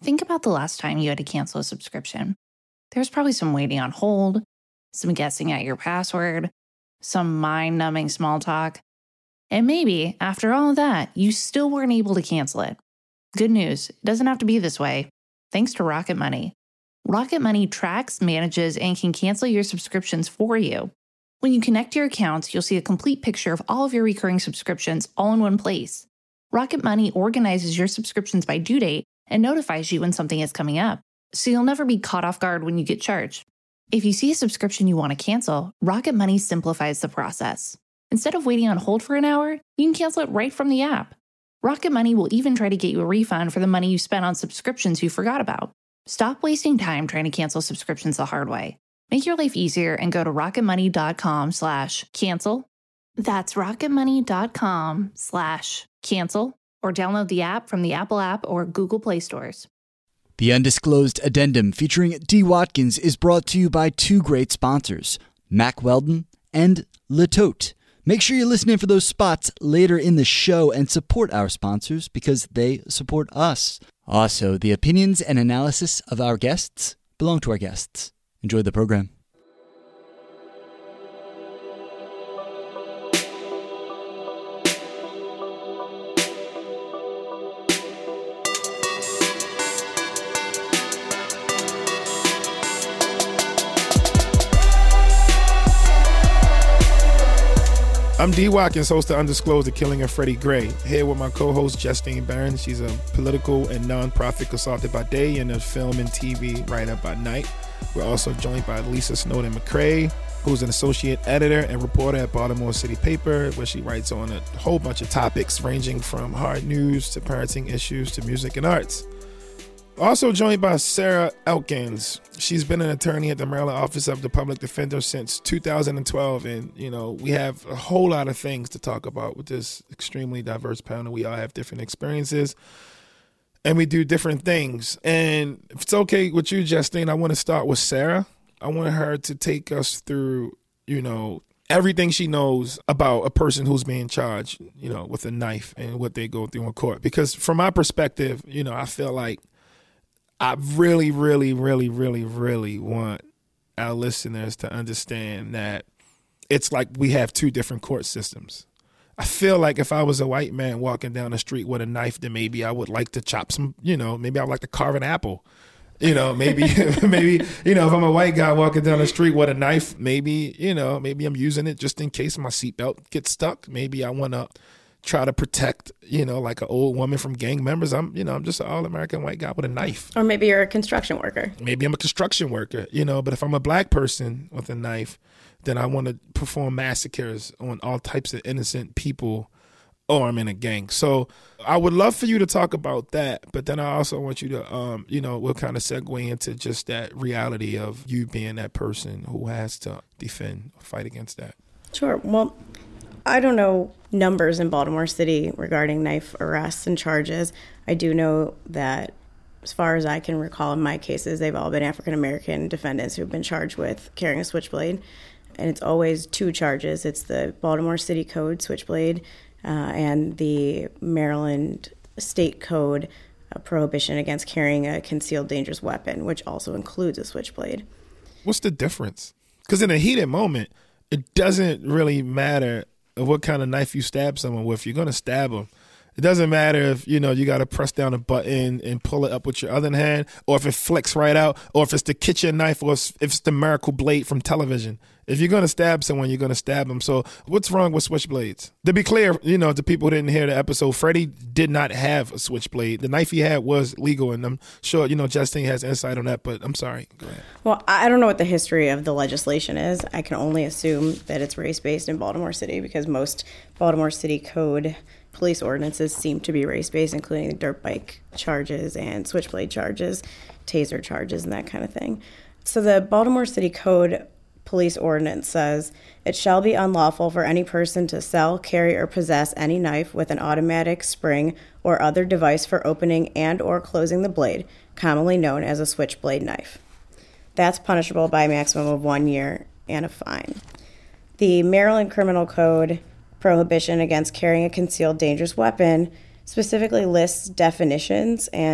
think about the last time you had to cancel a subscription. There's probably some waiting on hold, some guessing at your password, some mind-numbing small talk. And maybe, after all of that, you still weren't able to cancel it. Good news, it doesn't have to be this way. Thanks to Rocket Money. Rocket Money tracks, manages, and can cancel your subscriptions for you. When you connect your accounts, you'll see a complete picture of all of your recurring subscriptions all in one place. Rocket Money organizes your subscriptions by due date and notifies you when something is coming up, so you'll never be caught off guard when you get charged. If you see a subscription you want to cancel, Rocket Money simplifies the process. Instead of waiting on hold for an hour, you can cancel it right from the app. Rocket Money will even try to get you a refund for the money you spent on subscriptions you forgot about. Stop wasting time trying to cancel subscriptions the hard way. Make your life easier and go to rocketmoney.com/cancel. That's rocketmoney.com/cancel, or download the app from the Apple App or Google Play stores. The Undisclosed Addendum featuring D. Watkins is brought to you by two great sponsors, Mack Weldon and Le Tote. Make sure you listen in for those spots later in the show and support our sponsors because they support us. Also, the opinions and analysis of our guests belong to our guests. Enjoy the program. I'm D. Watkins, host of Undisclosed, The Killing of Freddie Gray. Here with my co-host, Justine Barron. She's a political and non-profit consultant by day and a film and TV writer by night. We're also joined by Lisa Snowden McCrae, who's an associate editor and reporter at Baltimore City Paper, where she writes on a whole bunch of topics ranging from hard news to parenting issues to music and arts. Also joined by Sarah Elkins. She's been an attorney at the Maryland Office of the Public Defender since 2012. And, we have a whole lot of things to talk about with this extremely diverse panel. We all have different experiences and we do different things. And if it's okay with you, Justine, I want to start with Sarah. I want her to take us through, everything she knows about a person who's being charged, with a knife and what they go through in court. Because from my perspective, I feel like I really, really, really, really, really want our listeners to understand that it's like we have two different court systems. I feel like if I was a white man walking down the street with a knife, then maybe I would like to chop some, maybe I would like to carve an apple. Maybe, if I'm a white guy walking down the street with a knife, maybe I'm using it just in case my seatbelt gets stuck. Maybe I want to try to protect, like an old woman from gang members. I'm just an all-American white guy with a knife. Or maybe you're a construction worker. Maybe I'm a construction worker, but if I'm a black person with a knife, then I want to perform massacres on all types of innocent people, or I'm in a gang. So I would love for you to talk about that, but then I also want you to, we'll kind of segue into just that reality of you being that person who has to defend or fight against that. Sure. Well, I don't know numbers in Baltimore City regarding knife arrests and charges. I do know that, as far as I can recall in my cases, they've all been African-American defendants who've been charged with carrying a switchblade. And it's always two charges. It's the Baltimore City Code switchblade and the Maryland State Code prohibition against carrying a concealed dangerous weapon, which also includes a switchblade. What's the difference? Because in a heated moment, it doesn't really matter what kind of knife you stab someone with. You're going to stab them. It doesn't matter if, you got to press down a button and pull it up with your other hand, or if it flicks right out, or if it's the kitchen knife, or if it's the Miracle Blade from television. If you're going to stab someone, you're going to stab them. So what's wrong with switchblades? To be clear, to people who didn't hear the episode, Freddie did not have a switchblade. The knife he had was legal, and I'm sure, Justine has insight on that, but I'm sorry. Go ahead. Well, I don't know what the history of the legislation is. I can only assume that it's race-based in Baltimore City because most Baltimore City Code police ordinances seem to be race-based, including the dirt bike charges and switchblade charges, taser charges, and that kind of thing. So the Baltimore City Code police ordinance says, it shall be unlawful for any person to sell, carry, or possess any knife with an automatic spring or other device for opening and or closing the blade, commonly known as a switchblade knife. That's punishable by a maximum of 1 year and a fine. The Maryland Criminal Code prohibition against carrying a concealed dangerous weapon specifically lists definitions, and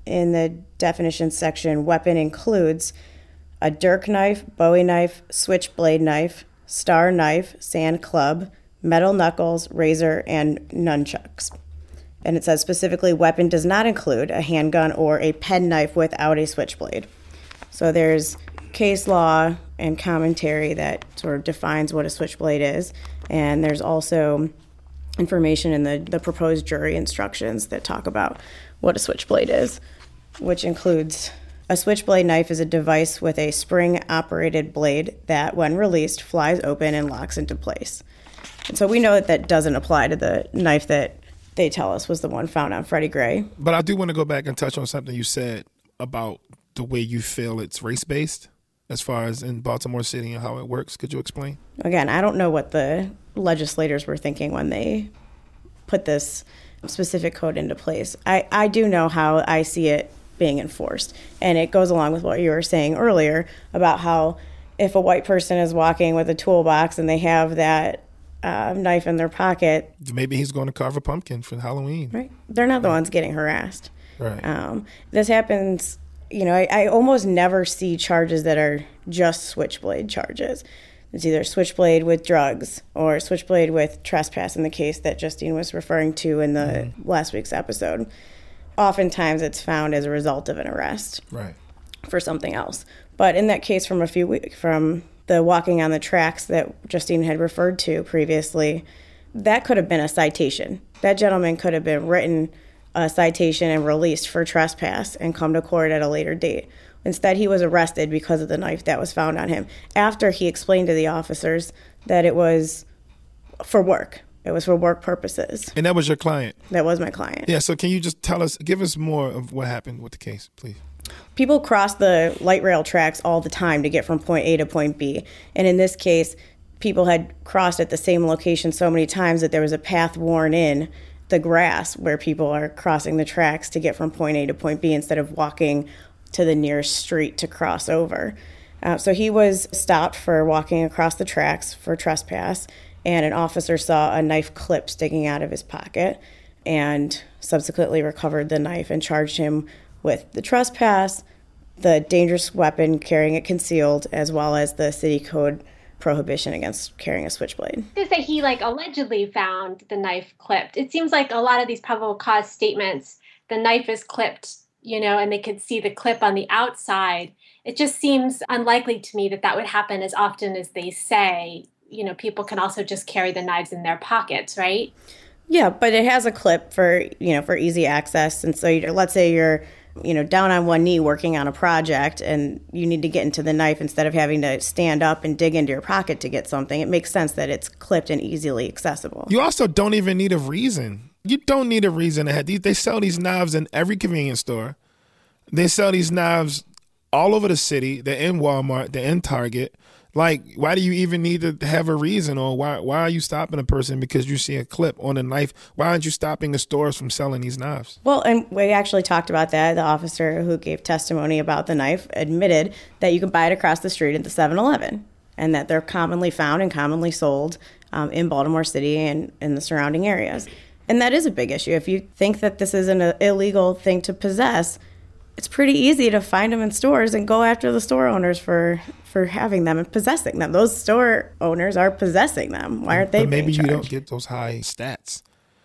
in the definition section, weapon includes a dirk knife, bowie knife, switchblade knife, star knife, sand club, metal knuckles, razor, and nunchucks. And it says specifically, weapon does not include a handgun or a penknife without a switchblade. So there's case law and commentary that sort of defines what a switchblade is. And there's also information in the proposed jury instructions that talk about what a switchblade is, which includes a switchblade knife is a device with a spring-operated blade that, when released, flies open and locks into place. And so we know that that doesn't apply to the knife that they tell us was the one found on Freddie Gray. But I do want to go back and touch on something you said about the way you feel it's race-based as far as in Baltimore City and how it works. Could you explain? Again, I don't know what the legislators were thinking when they put this specific code into place. I do know how I see it being enforced. And it goes along with what you were saying earlier about how if a white person is walking with a toolbox and they have that knife in their pocket. Maybe he's going to carve a pumpkin for Halloween. Right. They're not the ones getting harassed. Right. This happens, I almost never see charges that are just switchblade charges. It's either switchblade with drugs or switchblade with trespass in the case that Justine was referring to in the last week's episode. Oftentimes it's found as a result of an arrest for something else. But in that case from from the walking on the tracks that Justine had referred to previously, that could have been a citation. That gentleman could have been written a citation and released for trespass and come to court at a later date. Instead, he was arrested because of the knife that was found on him after he explained to the officers that it was for work. It was for work purposes. And that was your client? That was my client. Yeah, so can you just give us more of what happened with the case, please? People cross the light rail tracks all the time to get from point A to point B. And in this case, people had crossed at the same location so many times that there was a path worn in the grass where people are crossing the tracks to get from point A to point B instead of walking to the nearest street to cross over. So he was stopped for walking across the tracks for trespass, and an officer saw a knife clip sticking out of his pocket and subsequently recovered the knife and charged him with the trespass, the dangerous weapon, carrying it concealed, as well as the city code prohibition against carrying a switchblade. To say he allegedly found the knife clipped. It seems like a lot of these probable cause statements, the knife is clipped, and they could see the clip on the outside. It just seems unlikely to me that would happen as often as they say. People can also just carry the knives in their pockets, right? Yeah, but it has a clip for easy access. And so let's say you're, down on one knee working on a project and you need to get into the knife instead of having to stand up and dig into your pocket to get something. It makes sense that it's clipped and easily accessible. You also don't even need a reason. You don't need a reason to have these. They sell these knives in every convenience store. They sell these knives all over the city. They're in Walmart. They're in Target. Why do you even need to have a reason? Or why are you stopping a person because you see a clip on a knife? Why aren't you stopping the stores from selling these knives? Well, and we actually talked about that. The officer who gave testimony about the knife admitted that you can buy it across the street at the 7-Eleven and that they're commonly found and commonly sold in Baltimore City and in the surrounding areas. And that is a big issue. If you think that this is an illegal thing to possess, it's pretty easy to find them in stores and go after the store owners for having them and possessing them. Those store owners are possessing them. Why aren't they being charged? Maybe you don't get those high stats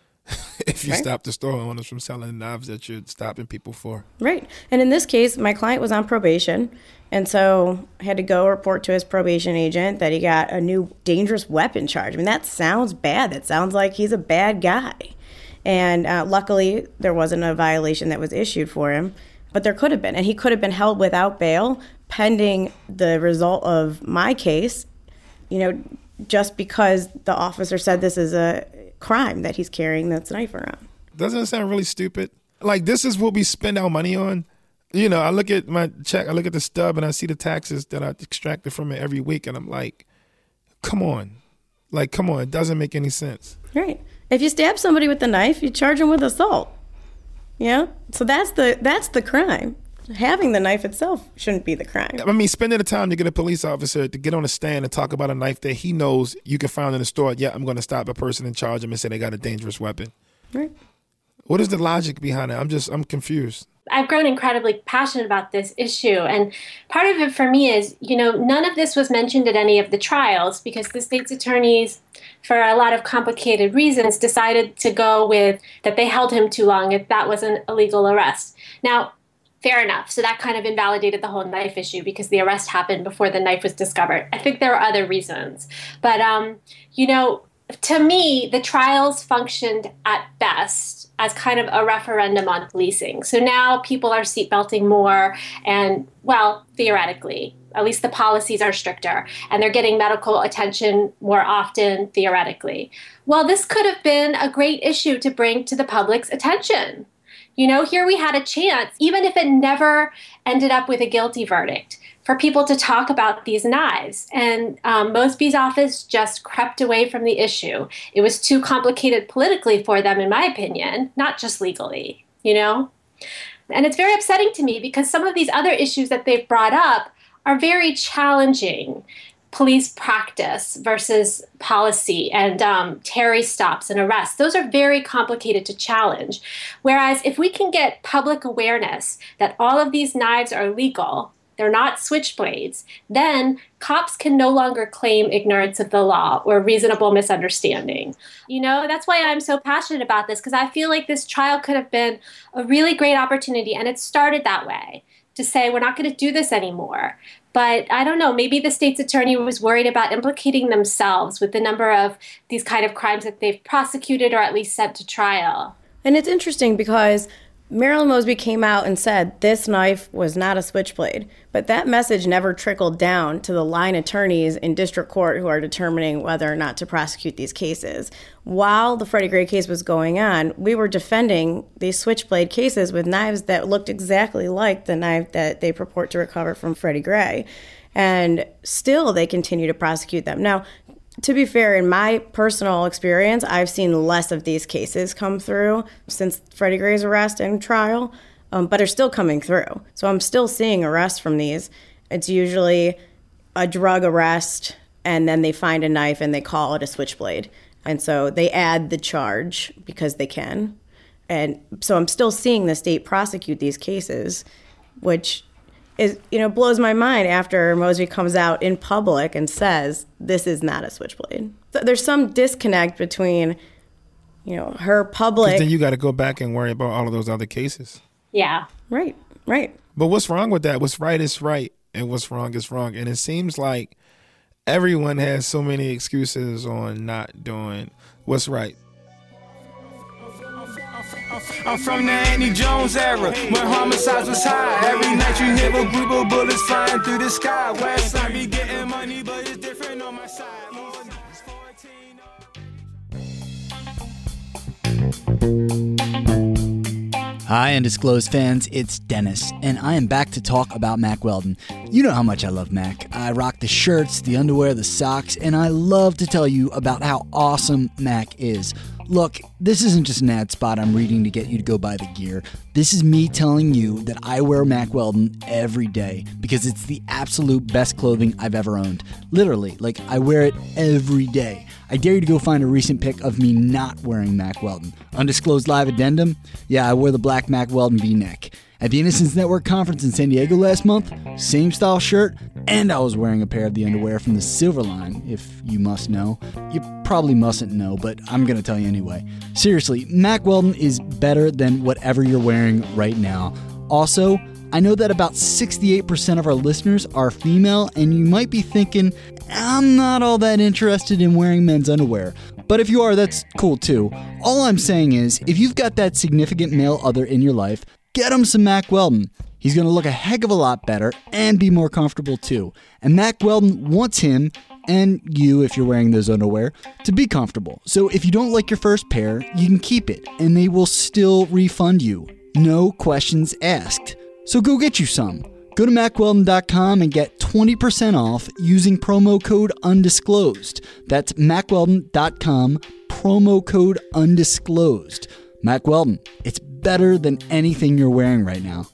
if you stop the store owners from selling knives that you're stopping people for. Right. And in this case, my client was on probation, and so I had to go report to his probation agent that he got a new dangerous weapon charge. I mean, that sounds bad. That sounds like he's a bad guy. And luckily, there wasn't a violation that was issued for him. But there could have been, and he could have been held without bail pending the result of my case, just because the officer said this is a crime that he's carrying this knife around. Doesn't it sound really stupid? This is what we spend our money on. I look at my check, I look at the stub, and I see the taxes that I extracted from it every week, and I'm like, come on. It doesn't make any sense. Right. If you stab somebody with a knife, you charge them with assault. Yeah, so that's the crime. Having the knife itself shouldn't be the crime. I mean, spending the time to get a police officer to get on a stand and talk about a knife that he knows you can find in the store. Yeah, I'm going to stop a person and charge them and say they got a dangerous weapon. Right. What is the logic behind it? I'm confused. I've grown incredibly passionate about this issue. And part of it for me is, none of this was mentioned at any of the trials because the state's attorneys, for a lot of complicated reasons, decided to go with that they held him too long if that was an illegal arrest. Now, fair enough. So that kind of invalidated the whole knife issue because the arrest happened before the knife was discovered. I think there are other reasons. But, to me, the trials functioned at best as kind of a referendum on policing. So now people are seatbelting more and, well, theoretically, at least the policies are stricter and they're getting medical attention more often, theoretically. Well, this could have been a great issue to bring to the public's attention. Here we had a chance, even if it never ended up with a guilty verdict, for people to talk about these knives. And Mosby's office just crept away from the issue. It was too complicated politically for them, in my opinion, not just legally, And it's very upsetting to me because some of these other issues that they've brought up are very challenging. Police practice versus policy and Terry stops and arrests. Those are very complicated to challenge. Whereas if we can get public awareness that all of these knives are legal, they're not switchblades, then cops can no longer claim ignorance of the law or reasonable misunderstanding. That's why I'm so passionate about this, because I feel like this trial could have been a really great opportunity, and it started that way, to say we're not going to do this anymore. But I don't know, maybe the state's attorney was worried about implicating themselves with the number of these kind of crimes that they've prosecuted or at least sent to trial. And it's interesting because Marilyn Mosby came out and said this knife was not a switchblade, but that message never trickled down to the line attorneys in district court who are determining whether or not to prosecute these cases. While the Freddie Gray case was going on, we were defending these switchblade cases with knives that looked exactly like the knife that they purport to recover from Freddie Gray. And still they continue to prosecute them. Now, to be fair, in my personal experience, I've seen less of these cases come through since Freddie Gray's arrest and trial, but they're still coming through. So I'm still seeing arrests from these. It's usually a drug arrest, and then they find a knife and they call it a switchblade. And so they add the charge because they can. And so I'm still seeing the state prosecute these cases, which is, blows my mind after Mosby comes out in public and says, this is not a switchblade. So there's some disconnect between, her public. Then you got to go back and worry about all of those other cases. Yeah. Right. But what's wrong with that? What's right is right, and what's wrong is wrong. And it seems like everyone has so many excuses on not doing what's right. I'm from the Annie Jones era, when homicides was high. Every night you hear a group of bullets flying through the sky. West side be getting money, but it's different on my side. Hi, Undisclosed fans, it's Dennis, and I am back to talk about Mack Weldon. You know how much I love Mack. I rock the shirts, the underwear, the socks, and I love to tell you about how awesome Mack is. Look, this isn't just an ad spot I'm reading to get you to go buy the gear. This is me telling you that I wear Mack Weldon every day because it's the absolute best clothing I've ever owned. Literally, I wear it every day. I dare you to go find a recent pic of me not wearing Mack Weldon. Undisclosed live addendum? Yeah, I wore the black Mack Weldon V-neck. At the Innocence Network conference in San Diego last month, same style shirt, and I was wearing a pair of the underwear from the Silver Line, if you must know. You probably mustn't know, but I'm going to tell you anyway. Seriously, Mack Weldon is better than whatever you're wearing right now. Also, I know that about 68% of our listeners are female, and you might be thinking, I'm not all that interested in wearing men's underwear. But if you are, that's cool too. All I'm saying is, if you've got that significant male other in your life, get him some Mack Weldon. He's going to look a heck of a lot better and be more comfortable too. And Mack Weldon wants him, and you, if you're wearing those underwear, to be comfortable. So if you don't like your first pair, you can keep it, and they will still refund you. No questions asked. So go get you some. Go to MackWeldon.com and get 20% off using promo code UNDISCLOSED. That's MackWeldon.com, promo code UNDISCLOSED. Mack Weldon, it's better than anything you're wearing right now.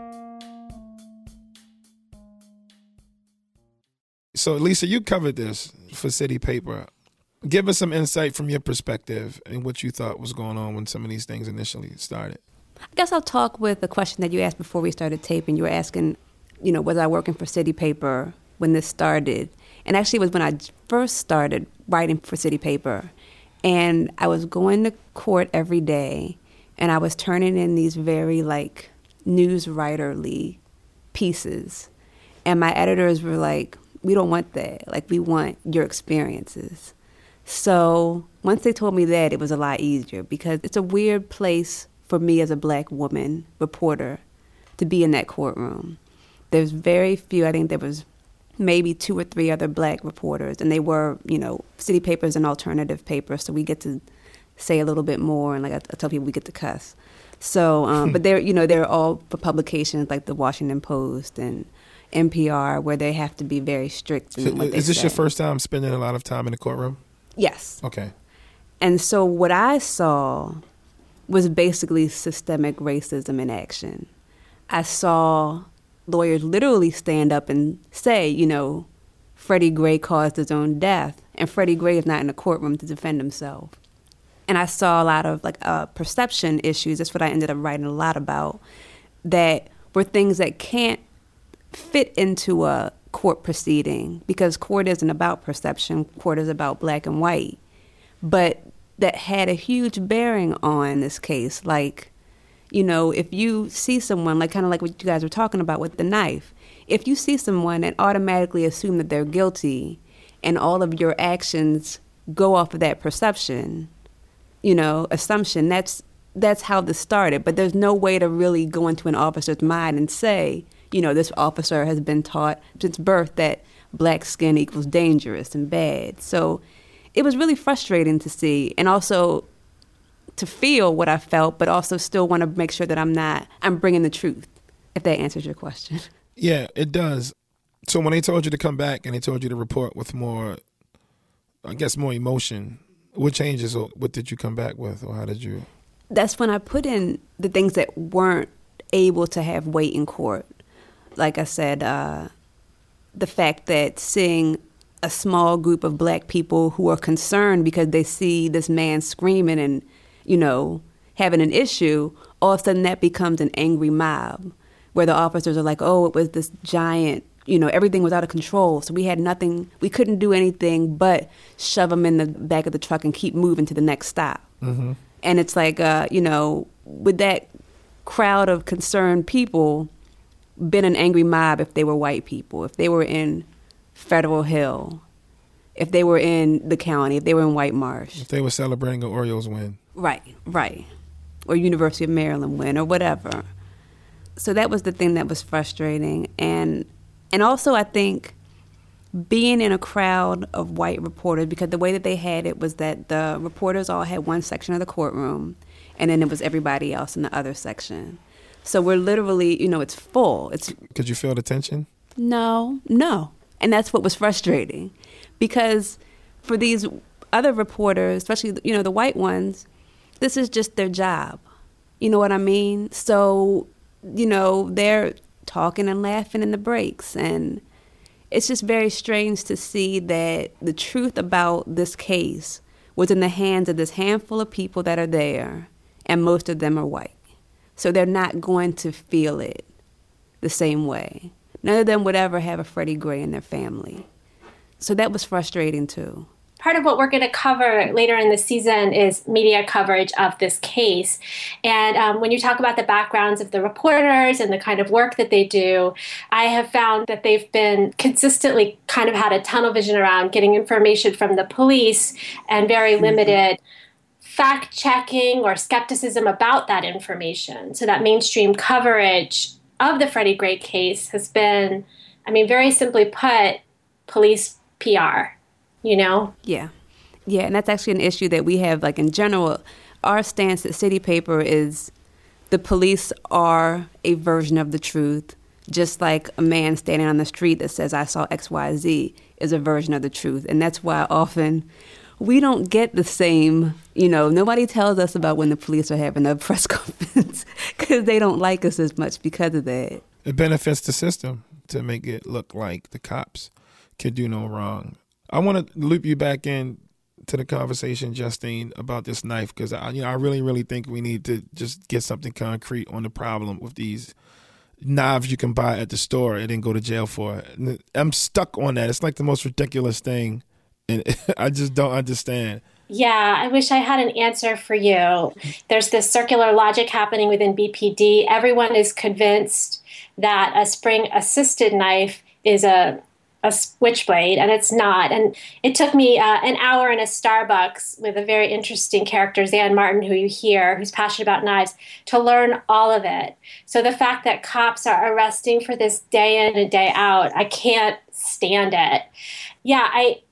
So, Lisa, you covered this for City Paper. Give us some insight from your perspective and what you thought was going on when some of these things initially started. I guess I'll talk with the question that you asked before we started taping. You were asking, was I working for City Paper when this started? And actually it was when I first started writing for City Paper. And I was going to court every day, and I was turning in these very, news writerly pieces. And my editors were like, we don't want that. We want your experiences. So once they told me that, it was a lot easier, because it's a weird place for me as a Black woman reporter to be in that courtroom. There's very few. I think there was maybe 2 or 3 other Black reporters, and they were, City Paper is an alternative paper, so we get to say a little bit more, and I tell people we get to cuss. So, but they're all for publications like the Washington Post and NPR, where they have to be very strict in what they say. Is this your first time spending a lot of time in the courtroom? Yes. Okay. And so what I saw was basically systemic racism in action. I saw lawyers literally stand up and say, Freddie Gray caused his own death, and Freddie Gray is not in the courtroom to defend himself. And I saw a lot of perception issues. That's what I ended up writing a lot about, that were things that can't fit into a court proceeding, because court isn't about perception. Court is about black and white. But that had a huge bearing on this case. If you see someone, kind of like what you guys were talking about with the knife, if you see someone and automatically assume that they're guilty, and all of your actions go off of that perception, assumption, that's how this started. But there's no way to really go into an officer's mind and say, this officer has been taught since birth that black skin equals dangerous and bad. So it was really frustrating to see, and also to feel what I felt, but also still want to make sure that I'm bringing the truth, if that answers your question. Yeah, it does. So when they told you to come back and they told you to report with more emotion, what changes or what did you come back with, or how did you? That's when I put in the things that weren't able to have weight in court. Like I said, the fact that seeing a small group of black people who are concerned because they see this man screaming and, having an issue, all of a sudden that becomes an angry mob, where the officers are like, oh, it was this giant, everything was out of control. So we had nothing, we couldn't do anything but shove them in the back of the truck and keep moving to the next stop. Mm-hmm. And it's like, with that crowd of concerned people, been an angry mob if they were white people, if they were in Federal Hill, if they were in the county, if they were in White Marsh. If they were celebrating an Orioles win. Right. Or University of Maryland win or whatever. So that was the thing that was frustrating. And also I think being in a crowd of white reporters, because the way that they had it was that the reporters all had one section of the courtroom, and then it was everybody else in the other section. So we're literally, it's full. Could you feel the tension? No. And that's what was frustrating. Because for these other reporters, especially, the white ones, this is just their job. You know what I mean? So, they're talking and laughing in the breaks. And it's just very strange to see that the truth about this case was in the hands of this handful of people that are there, and most of them are white. So they're not going to feel it the same way. None of them would ever have a Freddie Gray in their family. So that was frustrating too. Part of what we're going to cover later in the season is media coverage of this case. And when you talk about the backgrounds of the reporters and the kind of work that they do, I have found that they've been consistently kind of had a tunnel vision around getting information from the police and very limited fact-checking or skepticism about that information. So that mainstream coverage of the Freddie Gray case has been, very simply put, police PR, Yeah, and that's actually an issue that we have, in general. Our stance at City Paper is the police are a version of the truth, just like a man standing on the street that says, I saw XYZ is a version of the truth. And that's why often we don't get the same, nobody tells us about when the police are having a press conference because they don't like us as much because of that. It benefits the system to make it look like the cops can do no wrong. I want to loop you back in to the conversation, Justine, about this knife, because I really, really think we need to just get something concrete on the problem with these knives you can buy at the store and then go to jail for. I'm stuck on that. It's like the most ridiculous thing, and I just don't understand. Yeah, I wish I had an answer for you. There's this circular logic happening within BPD. Everyone is convinced that a spring-assisted knife is a switchblade, and it's not. And it took me an hour in a Starbucks with a very interesting character, Zan Martin, who you hear, who's passionate about knives, to learn all of it. So the fact that cops are arresting for this day in and day out, I can't stand it. Yeah,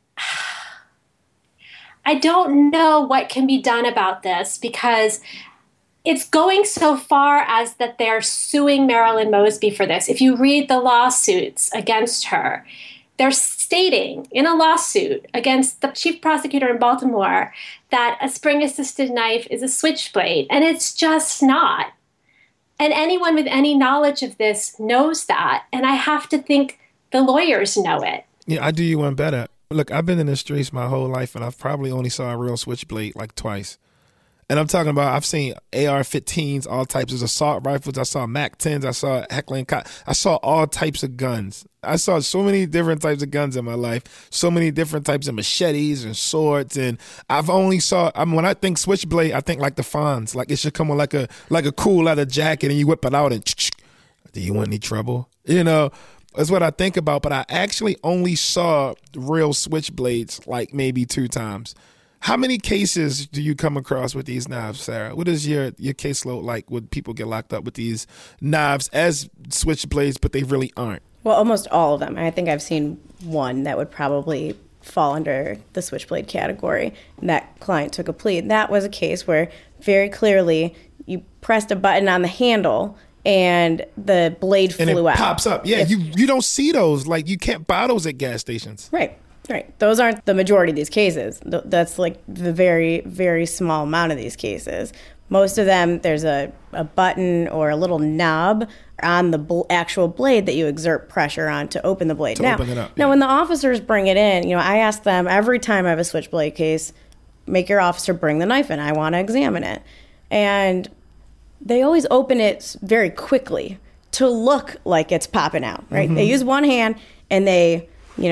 I don't know what can be done about this, because it's going so far as that they're suing Marilyn Mosby for this. If you read the lawsuits against her, they're stating in a lawsuit against the chief prosecutor in Baltimore that a spring-assisted knife is a switchblade, and it's just not. And anyone with any knowledge of this knows that, and I have to think the lawyers know it. Yeah, I do you one better. Look, I've been in the streets my whole life, and I've probably only saw a real switchblade like twice. And I'm talking about, I've seen AR-15s, all types of assault rifles. I saw MAC-10s. I saw Heckler & Koch. I saw all types of guns. I saw so many different types of guns in my life, so many different types of machetes and swords. And I've only when I think switchblade, I think like the Fonz. Like it should come with like a cool leather jacket, and you whip it out and, do you want any trouble? You know, that's what I think about. But I actually only saw real switchblades like maybe 2 times. How many cases do you come across with these knives, Sarah? What is your caseload like when people get locked up with these knives as switchblades, but they really aren't? Well, almost all of them. I think I've seen one that would probably fall under the switchblade category. And that client took a plea. And that was a case where very clearly you pressed a button on the handle and the blade flew out. And it pops up. Yeah, you don't see those. Like, you can't buy those at gas stations. Right. Those aren't the majority of these cases. That's like the very, very small amount of these cases. Most of them, there's a button or a little knob on the actual blade that you exert pressure on to open the blade. Open it up, yeah. Now, when the officers bring it in, I ask them every time I have a switchblade case, make your officer bring the knife in. I want to examine it. And they always open it very quickly to look like it's popping out, right? Mm-hmm. They use one hand and they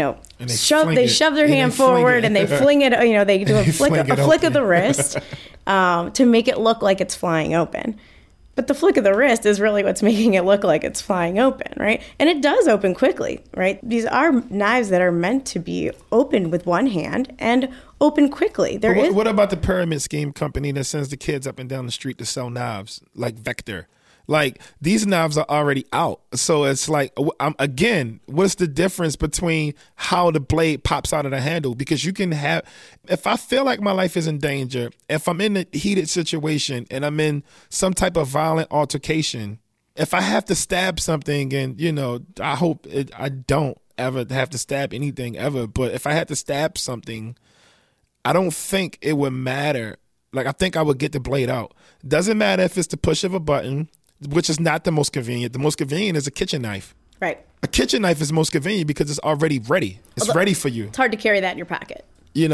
shove their hand forward and they fling it, they do a flick of the wrist to make it look like it's flying open. But the flick of the wrist is really what's making it look like it's flying open, right? And it does open quickly, right? These are knives that are meant to be opened with one hand and open quickly. What about the pyramid scheme company that sends the kids up and down the street to sell knives, like Vector? Like, these knives are already out. So it's like, again, what's the difference between how the blade pops out of the handle? Because you can have, if I feel like my life is in danger, if I'm in a heated situation and I'm in some type of violent altercation, if I have to stab something, and, I hope I don't ever have to stab anything ever. But if I had to stab something, I don't think it would matter. Like, I think I would get the blade out. Doesn't matter if it's the push of a button, which is not the most convenient. The most convenient is a kitchen knife. Right. A kitchen knife is most convenient because it's already ready. It's ready for you. It's hard to carry that in your pocket.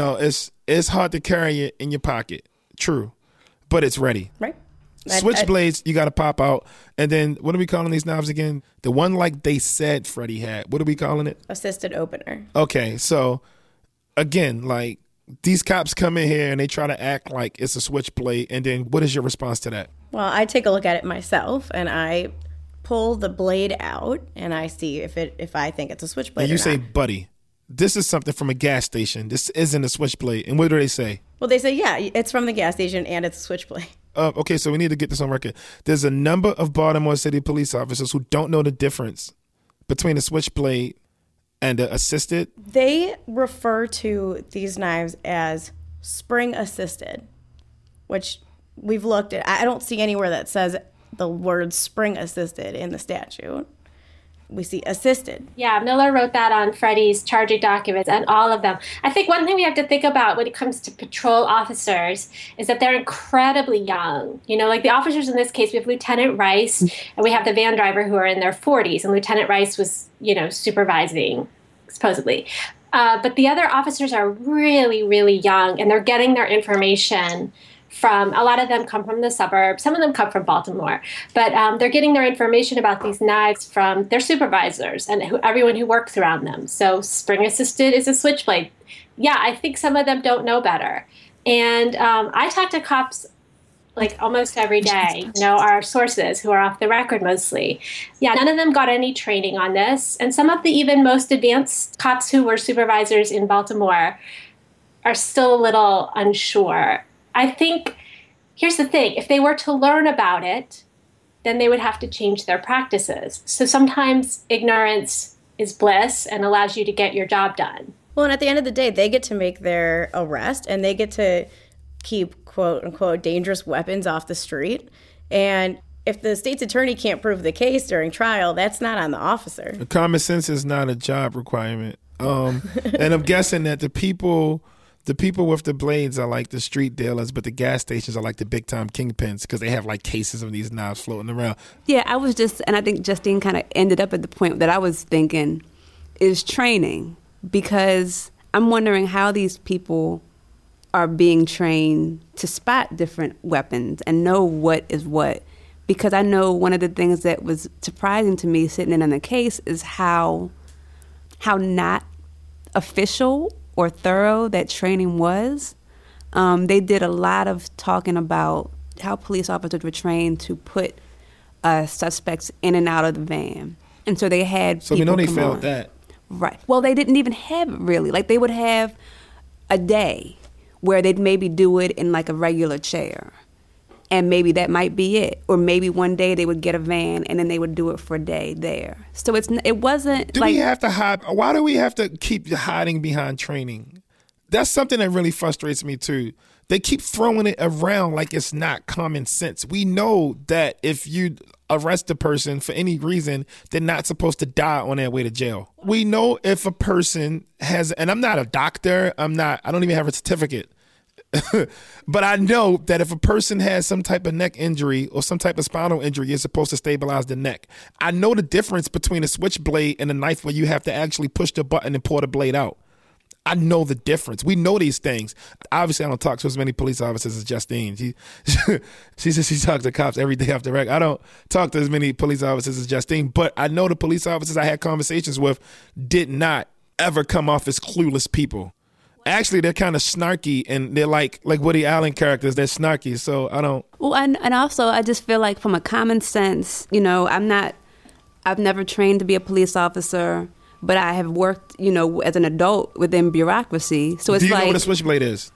It's hard to carry it in your pocket. True. But it's ready. Right. Switchblades, you got to pop out. And then, what are we calling these knives again? The one like they said Freddie had. What are we calling it? Assisted opener. Okay. So, again, like, these cops come in here and they try to act like it's a switchblade. And then what is your response to that? Well, I take a look at it myself and I pull the blade out and I see if I think it's a switchblade. And you say, buddy, this is something from a gas station. This isn't a switchblade. And what do they say? Well, they say, yeah, it's from the gas station and it's a switchblade. Okay, so we need to get this on record. There's a number of Baltimore City police officers who don't know the difference between a switchblade and the assisted. They refer to these knives as spring assisted, which we've looked at. I don't see anywhere that says the word spring assisted in the statute. We see assisted. Yeah, Miller wrote that on Freddie's charging documents and all of them. I think one thing we have to think about when it comes to patrol officers is that they're incredibly young. Like the officers in this case, we have Lieutenant Rice and we have the van driver who are in their 40s. And Lieutenant Rice was, supervising, supposedly. But the other officers are really, really young, and they're getting their information from, a lot of them come from the suburbs. Some of them come from Baltimore. But they're getting their information about these knives from their supervisors and everyone who works around them. So spring assisted is a switchblade. Yeah, I think some of them don't know better. And I talk to cops like almost every day, our sources who are off the record mostly. Yeah, none of them got any training on this. And some of the even most advanced cops who were supervisors in Baltimore are still a little unsure. I think, here's the thing, if they were to learn about it, then they would have to change their practices. So sometimes ignorance is bliss and allows you to get your job done. Well, and at the end of the day, they get to make their arrest and they get to keep quote unquote dangerous weapons off the street. And if the state's attorney can't prove the case during trial, that's not on the officer. Common sense is not a job requirement. And I'm guessing that the people with the blades are like the street dealers, but the gas stations are like the big time kingpins because they have like cases of these knives floating around. Yeah, and I think Justine kind of ended up at the point that I was thinking is training, because I'm wondering how these people are being trained to spot different weapons and know what is what. Because I know one of the things that was surprising to me sitting in on the case is how not official or thorough that training was. They did a lot of talking about how police officers were trained to put suspects in and out of the van. And so they had So we know they failed that. Right. Well, they didn't even have it really. Like they would have a day where they'd maybe do it in like a regular chair. And maybe that might be it. Or maybe one day they would get a van and then they would do it for a day there. So it wasn't Do we have to hide? Why do we have to keep hiding behind training? That's something that really frustrates me too. They keep throwing it around like it's not common sense. We know that if you arrest a person for any reason, they're not supposed to die on their way to jail. We know if a person has, and I'm not a doctor, I don't even have a certificate. But I know that if a person has some type of neck injury or some type of spinal injury, you're supposed to stabilize the neck. I know the difference between a switchblade and a knife where you have to actually push the button and pull the blade out. I know the difference. We know these things. Obviously, I don't talk to as many police officers as Justine. She says she talks to cops every day off the record. I don't talk to as many police officers as Justine, but I know the police officers I had conversations with did not ever come off as clueless people. Actually, they're kind of snarky, and they're like Woody Allen characters. They're snarky, so I don't. Well, and also, I just feel like from a common sense, I've never trained to be a police officer, but I have worked, as an adult within bureaucracy. So it's Do you know what a switchblade is?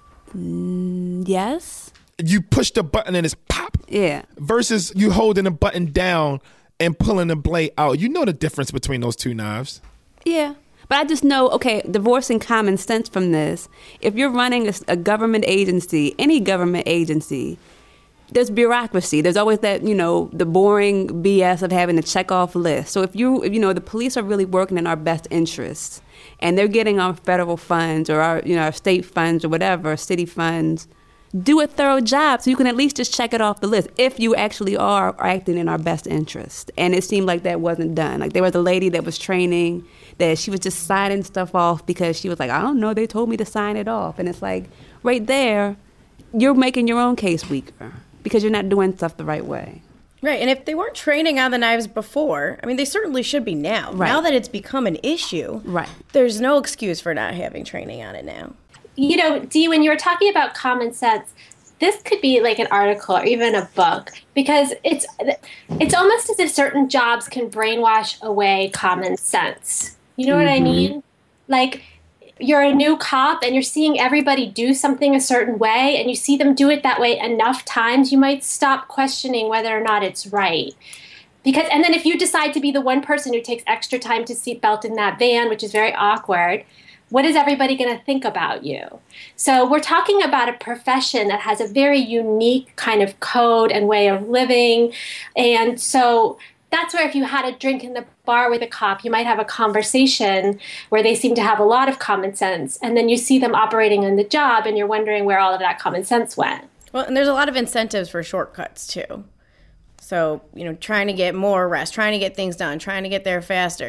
Yes. You push the button and it's pop. Yeah. Versus you holding the button down and pulling the blade out. You know the difference between those two knives. Yeah. But I just know, divorcing common sense from this, if you're running a government agency, any government agency, there's bureaucracy. There's always that, the boring BS of having to check off lists. So if the police are really working in our best interests and they're getting our federal funds or our state funds or whatever, city funds, do a thorough job so you can at least just check it off the list if you actually are acting in our best interest. And it seemed like that wasn't done. Like there was a lady that was training that she was just signing stuff off because she was like, I don't know, they told me to sign it off. And it's like, right there, you're making your own case weaker because you're not doing stuff the right way. Right, and if they weren't training on the knives before, they certainly should be now. Right. Now that it's become an issue, right, there's no excuse for not having training on it now. Dee, when you were talking about common sense, this could be like an article or even a book, because it's almost as if certain jobs can brainwash away common sense. You know what I mean? Like you're a new cop and you're seeing everybody do something a certain way and you see them do it that way enough times, you might stop questioning whether or not it's right. And then if you decide to be the one person who takes extra time to seatbelt in that van, which is very awkward, what is everybody going to think about you? So we're talking about a profession that has a very unique kind of code and way of living. And so that's where if you had a drink in the bar with a cop, you might have a conversation where they seem to have a lot of common sense. And then you see them operating on the job and you're wondering where all of that common sense went. Well, and there's a lot of incentives for shortcuts too. So, trying to get more arrests, trying to get things done, trying to get there faster.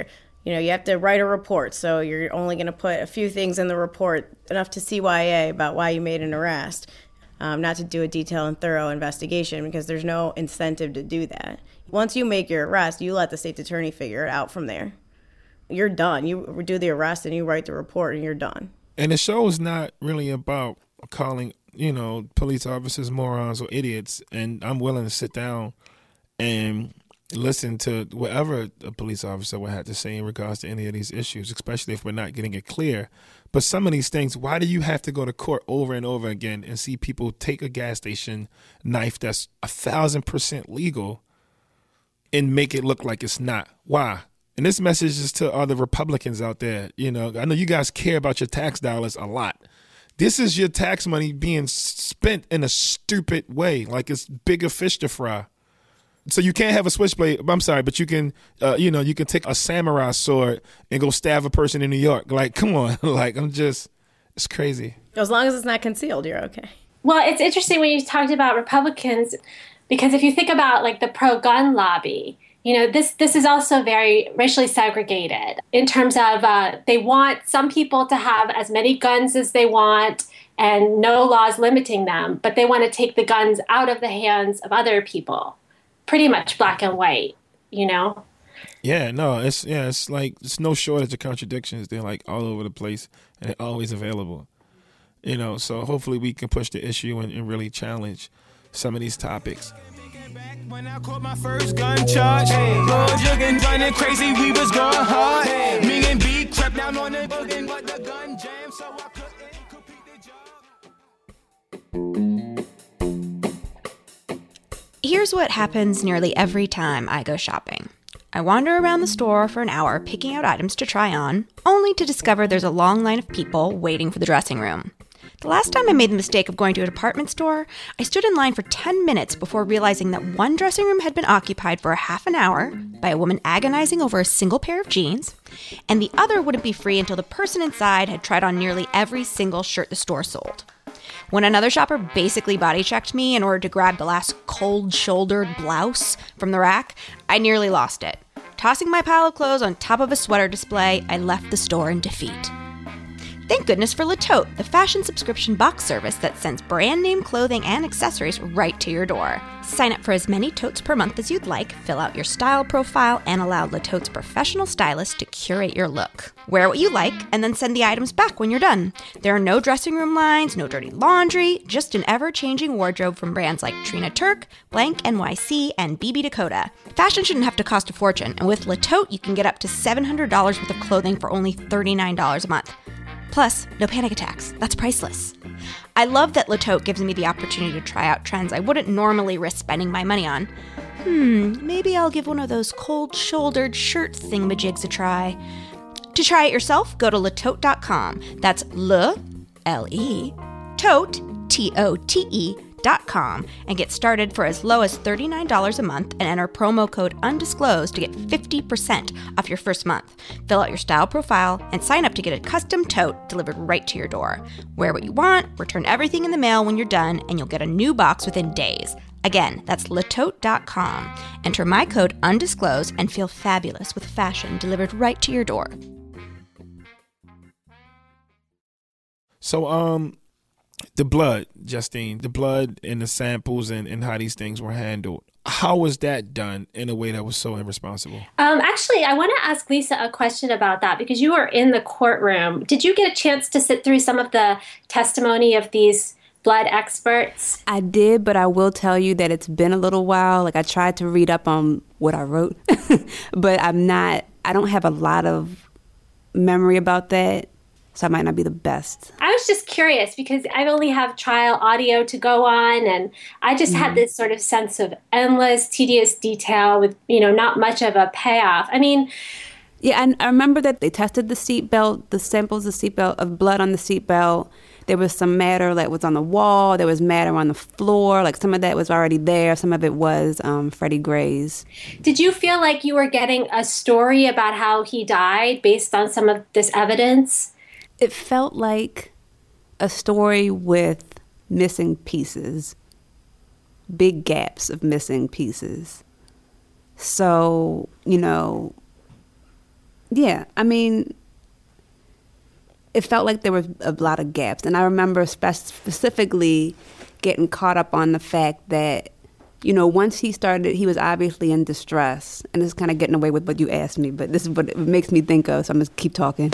You have to write a report, so you're only going to put a few things in the report, enough to CYA about why you made an arrest, not to do a detailed and thorough investigation, because there's no incentive to do that. Once you make your arrest, you let the state's attorney figure it out from there. You're done. You do the arrest and you write the report and you're done. And the show is not really about calling, police officers morons or idiots. And I'm willing to sit down and listen to whatever a police officer would have to say in regards to any of these issues, especially if we're not getting it clear. But some of these things, why do you have to go to court over and over again and see people take a gas station knife that's 1,000% legal and make it look like it's not? Why? And this message is to all the Republicans out there. I know you guys care about your tax dollars a lot. This is your tax money being spent in a stupid way, like it's bigger fish to fry. So you can't have a switchblade. I'm sorry, but you can, you can take a samurai sword and go stab a person in New York. Like, come on. Like, it's crazy. As long as it's not concealed, you're okay. Well, it's interesting when you talked about Republicans, because if you think about like the pro-gun lobby, this is also very racially segregated in terms of they want some people to have as many guns as they want and no laws limiting them, but they want to take the guns out of the hands of other people. Pretty much black and white, Yeah, no, it's like it's no shortage of contradictions. They're like all over the place and they're always available. So hopefully we can push the issue and really challenge some of these topics. When I caught my first gun charge, go jugging, running crazy, we was going hard. Me and B crept down on the building, but the gun jammed, so I couldn't complete the job. Here's what happens nearly every time I go shopping. I wander around the store for an hour picking out items to try on, only to discover there's a long line of people waiting for the dressing room. The last time I made the mistake of going to a department store, I stood in line for 10 minutes before realizing that one dressing room had been occupied for a half an hour by a woman agonizing over a single pair of jeans, and the other wouldn't be free until the person inside had tried on nearly every single shirt the store sold. When another shopper basically body-checked me in order to grab the last cold-shouldered blouse from the rack, I nearly lost it. Tossing my pile of clothes on top of a sweater display, I left the store in defeat. Thank goodness for Le Tote, the fashion subscription box service that sends brand name clothing and accessories right to your door. Sign up for as many totes per month as you'd like, fill out your style profile, and allow Le Tote's professional stylist to curate your look. Wear what you like, and then send the items back when you're done. There are no dressing room lines, no dirty laundry, just an ever-changing wardrobe from brands like Trina Turk, Blank NYC, and BB Dakota. Fashion shouldn't have to cost a fortune, and with Le Tote, you can get up to $700 worth of clothing for only $39 a month. Plus, no panic attacks. That's priceless. I love that Le Tote gives me the opportunity to try out trends I wouldn't normally risk spending my money on. Maybe I'll give one of those cold-shouldered shirt thingamajigs a try. To try it yourself, go to letote.com. That's L-E, tote, Tote.com, and get started for as low as $39 a month and enter promo code UNDISCLOSED to get 50% off your first month. Fill out your style profile and sign up to get a custom tote delivered right to your door. Wear what you want, return everything in the mail when you're done, and you'll get a new box within days. Again, that's letote.com. Enter my code UNDISCLOSED and feel fabulous with fashion delivered right to your door. So, the blood, Justine, the blood and the samples and how these things were handled. How was that done in a way that was so irresponsible? Actually, I want to ask Lisa a question about that because you were in the courtroom. Did you get a chance to sit through some of the testimony of these blood experts? I did, but I will tell you that it's been a little while. Like, I tried to read up on what I wrote, but I don't have a lot of memory about that. So I might not be the best. I was just curious because I only have trial audio to go on. And I just had this sort of sense of endless, tedious detail with, not much of a payoff. I mean... Yeah, and I remember that they tested the seatbelt, the samples of seatbelt, of blood on the seatbelt. There was some matter that was on the wall. There was matter on the floor. Like, some of that was already there. Some of it was Freddie Gray's. Did you feel like you were getting a story about how he died based on some of this evidence? It felt like a story with missing pieces, big gaps of missing pieces. So, Yeah, I mean, it felt like there was a lot of gaps. And I remember specifically getting caught up on the fact that, once he started, he was obviously in distress. And this is kind of getting away with what you asked me, but this is what it makes me think of, so I'm going to keep talking.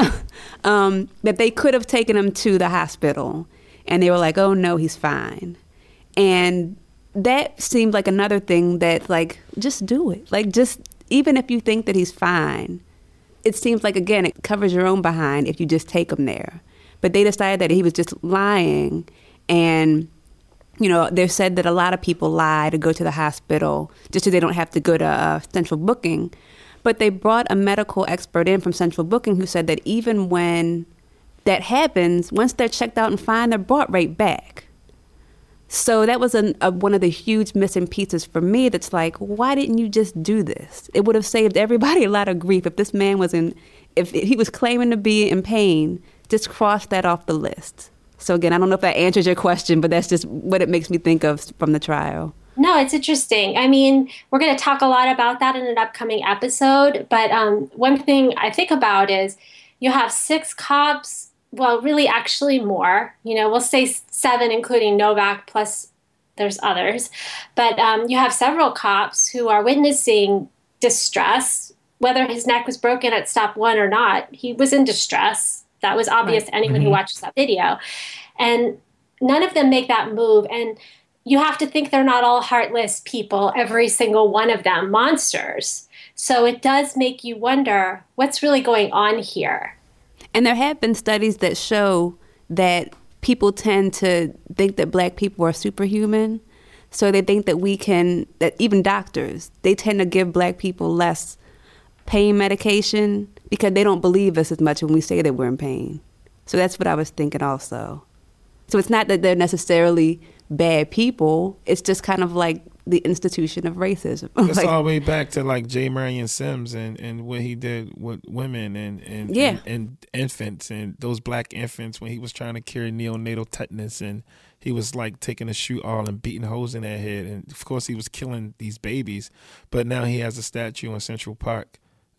That they could have taken him to the hospital, and they were like, oh, no, he's fine. And that seemed like another thing that, like, just do it. Like, just, even if you think that he's fine, it seems like, again, it covers your own behind if you just take him there. But they decided that he was just lying. And, they said that a lot of people lie to go to the hospital just so they don't have to go to central booking. But they brought a medical expert in from central booking who said that even when that happens, once they're checked out and fine, they're brought right back. So that was one of the huge missing pieces for me. That's like, why didn't you just do this? It would have saved everybody a lot of grief if this man if he was claiming to be in pain, just cross that off the list. So again, I don't know if that answers your question, but that's just what it makes me think of from the trial. No, it's interesting. I mean, we're going to talk a lot about that in an upcoming episode. But one thing I think about is you have 6 cops. Well, really, actually more. We'll say 7, including Novak, plus there's others. But you have several cops who are witnessing distress, whether his neck was broken at stop 1 or not. He was in distress. That was obvious to anyone who watches that video. And none of them make that move. And you have to think they're not all heartless people, every single one of them, monsters. So it does make you wonder what's really going on here. And there have been studies that show that people tend to think that Black people are superhuman. So they think that that even doctors, they tend to give Black people less pain medication because they don't believe us as much when we say that we're in pain. So that's what I was thinking also. So it's not that they're necessarily bad people. It's just kind of like the institution of racism. It's all the way back to like J. Marion Sims and what he did with women and infants and those Black infants when he was trying to cure neonatal tetanus, and he was like taking a shoe all and beating holes in their head, and of course he was killing these babies. But now he has a statue in Central Park.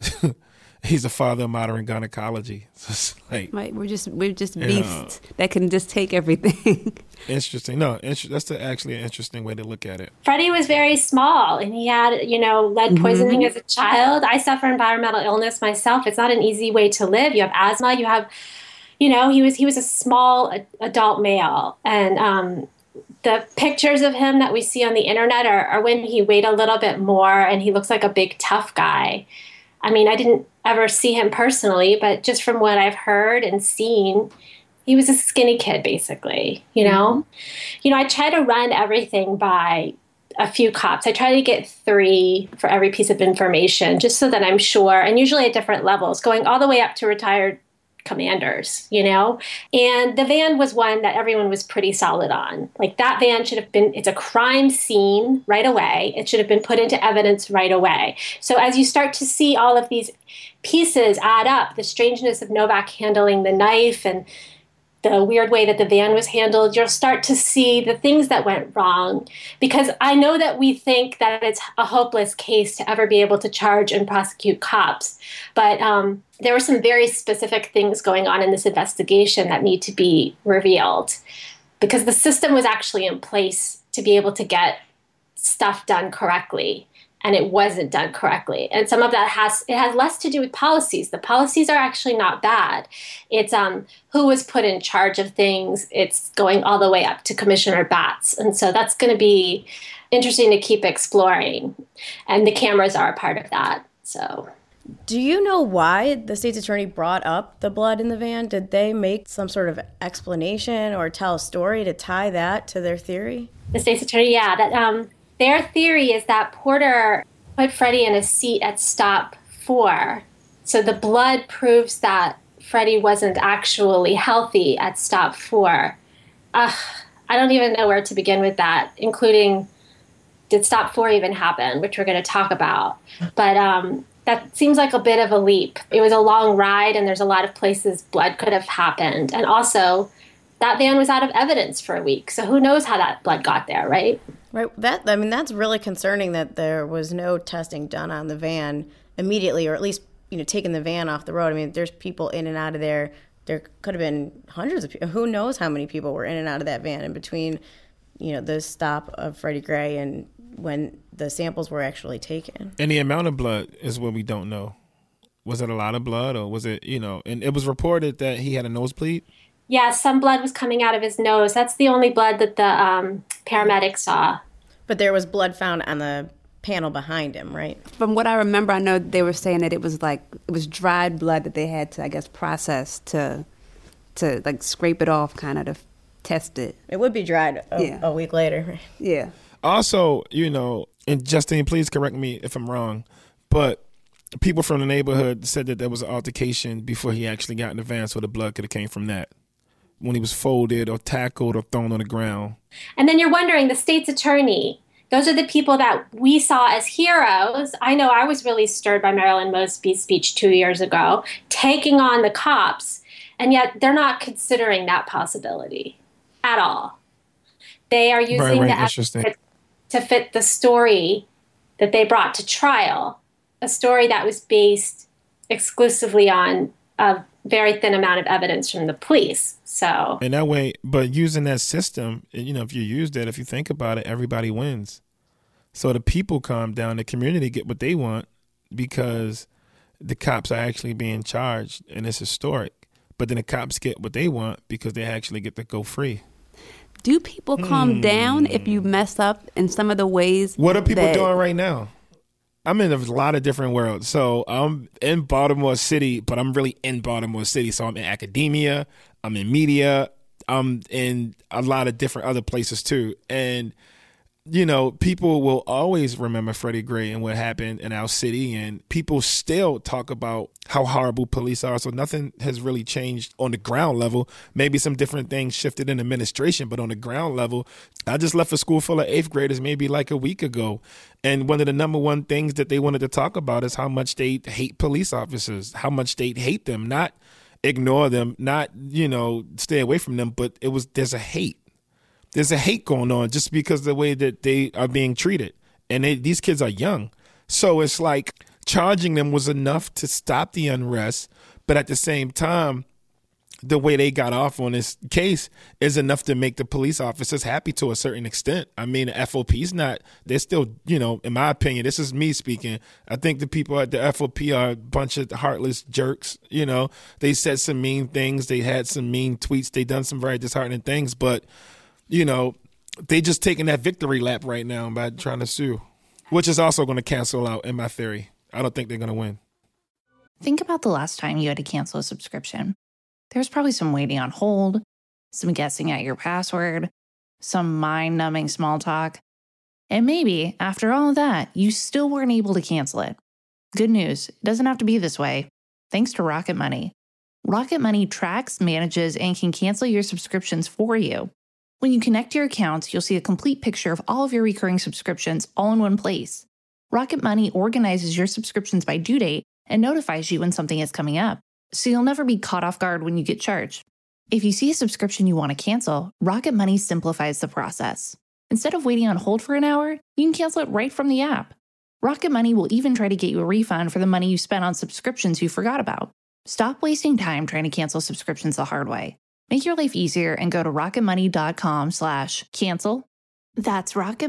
He's a father of modern gynecology. So it's like, right, we're just beasts that can just take everything. Interesting. No, that's actually an interesting way to look at it. Freddie was very small, and he had, lead poisoning as a child. I suffer environmental illness myself. It's not an easy way to live. You have asthma. You have, he was a small adult male, and the pictures of him that we see on the internet are when he weighed a little bit more, and he looks like a big tough guy. I mean, I didn't ever see him personally, but just from what I've heard and seen, he was a skinny kid, basically, I try to run everything by a few cops. I try to get 3 for every piece of information, just so that I'm sure, and usually at different levels, going all the way up to retired commanders, and the van was one that everyone was pretty solid on. Like, that van should have been, it's a crime scene right away. It should have been put into evidence right away. So as you start to see all of these pieces add up, the strangeness of Novak handling the knife and the weird way that the van was handled, you'll start to see the things that went wrong. Because I know that we think that it's a hopeless case to ever be able to charge and prosecute cops. But there were some very specific things going on in this investigation that need to be revealed. Because the system was actually in place to be able to get stuff done correctly. And it wasn't done correctly. And some of that has less to do with policies. The policies are actually not bad. It's who was put in charge of things. It's going all the way up to Commissioner Batts. And so that's going to be interesting to keep exploring. And the cameras are a part of that. So, do you know why the state's attorney brought up the blood in the van? Did they make some sort of explanation or tell a story to tie that to their theory? The state's attorney, that their theory is that Porter put Freddie in a seat at stop 4. So the blood proves that Freddie wasn't actually healthy at stop 4. I don't even know where to begin with that, including did stop 4 even happen, which we're going to talk about. But that seems like a bit of a leap. It was a long ride, and there's a lot of places blood could have happened. And also, that van was out of evidence for a week. So who knows how that blood got there, right? Right. That's really concerning that there was no testing done on the van immediately, or at least, taking the van off the road. I mean, there's people in and out of there. There could have been hundreds of people. Who knows how many people were in and out of that van in between, the stop of Freddie Gray and when the samples were actually taken. And the amount of blood is what we don't know. Was it a lot of blood, or was it, and it was reported that he had a nosebleed? Yeah, some blood was coming out of his nose. That's the only blood that the paramedics saw. But there was blood found on the panel behind him, right? From what I remember, I know they were saying that it was dried blood that they had to, I guess, process to like scrape it off, kind of to test it. It would be dried a week later. Yeah. Also, and Justine, please correct me if I'm wrong, but people from the neighborhood said that there was an altercation before he actually got in the van, so the blood could have came from that, when he was folded or tackled or thrown on the ground. And then you're wondering, the state's attorney, those are the people that we saw as heroes. I know I was really stirred by Marilyn Mosby's speech 2 years ago, taking on the cops, and yet they're not considering that possibility at all. They are using the evidence to fit the story that they brought to trial, a story that was based exclusively on a very thin amount of evidence from the police. So in that way, but using that system, if you use that, if you think about it, everybody wins. So the people calm down, the community get what they want because the cops are actually being charged, and it's historic. But then the cops get what they want because they actually get to go free. Do people calm down if you mess up in some of the ways? What are people doing right now? I'm in a lot of different worlds. So I'm in Baltimore City, but I'm really in Baltimore City. So I'm in academia, I'm in media, I'm in a lot of different other places too. And, people will always remember Freddie Gray and what happened in our city. And people still talk about how horrible police are. So nothing has really changed on the ground level. Maybe some different things shifted in administration, but on the ground level, I just left a school full of 8th graders maybe like a week ago. And one of the number one things that they wanted to talk about is how much they hate police officers, how much they hate them, not ignore them, not, stay away from them, but there's a hate. There's a hate going on just because of the way that they are being treated. And these kids are young. So it's like charging them was enough to stop the unrest. But at the same time, the way they got off on this case is enough to make the police officers happy to a certain extent. I mean, the FOP's they're still, in my opinion, this is me speaking. I think the people at the FOP are a bunch of heartless jerks. They said some mean things. They had some mean tweets. They done some very disheartening things. But, they just taking that victory lap right now by trying to sue, which is also going to cancel out in my theory. I don't think they're going to win. Think about the last time you had to cancel a subscription. There's probably some waiting on hold, some guessing at your password, some mind-numbing small talk. And maybe, after all of that, you still weren't able to cancel it. Good news, it doesn't have to be this way. Thanks to Rocket Money. Rocket Money tracks, manages, and can cancel your subscriptions for you. When you connect your accounts, you'll see a complete picture of all of your recurring subscriptions all in one place. Rocket Money organizes your subscriptions by due date and notifies you when something is coming up, so you'll never be caught off guard when you get charged. If you see a subscription you want to cancel, Rocket Money simplifies the process. Instead of waiting on hold for an hour, you can cancel it right from the app. Rocket Money will even try to get you a refund for the money you spent on subscriptions you forgot about. Stop wasting time trying to cancel subscriptions the hard way. Make your life easier and go to rocketmoney.com/cancel. That's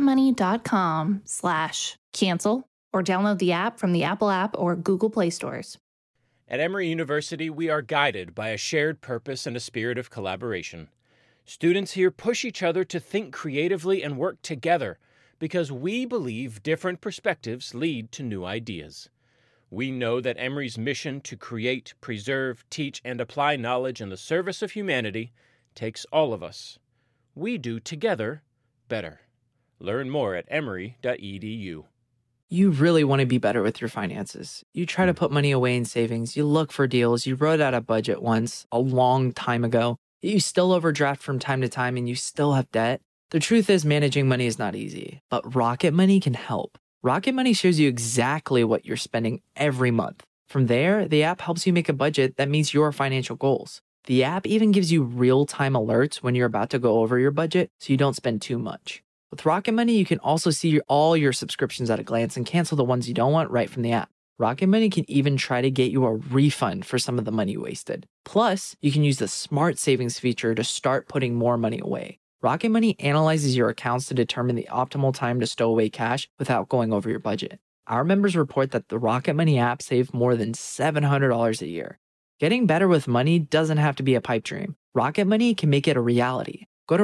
rocketmoney.com/cancel, or download the app from the Apple App or Google Play stores. At Emory University, we are guided by a shared purpose and a spirit of collaboration. Students here push each other to think creatively and work together because we believe different perspectives lead to new ideas. We know that Emory's mission to create, preserve, teach, and apply knowledge in the service of humanity takes all of us. We do together better. Learn more at emory.edu. You really want to be better with your finances. You try to put money away in savings. You look for deals. You wrote out a budget once, a long time ago. You still overdraft from time to time and you still have debt. The truth is managing money is not easy, but Rocket Money can help. Rocket Money shows you exactly what you're spending every month. From there, the app helps you make a budget that meets your financial goals. The app even gives you real-time alerts when you're about to go over your budget so you don't spend too much. With Rocket Money, you can also see all your subscriptions at a glance and cancel the ones you don't want right from the app. Rocket Money can even try to get you a refund for some of the money you wasted. Plus, you can use the Smart Savings feature to start putting more money away. Rocket Money analyzes your accounts to determine the optimal time to stow away cash without going over your budget. Our members report that the Rocket Money app saved more than $700 a year. Getting better with money doesn't have to be a pipe dream. Rocket Money can make it a reality. Go to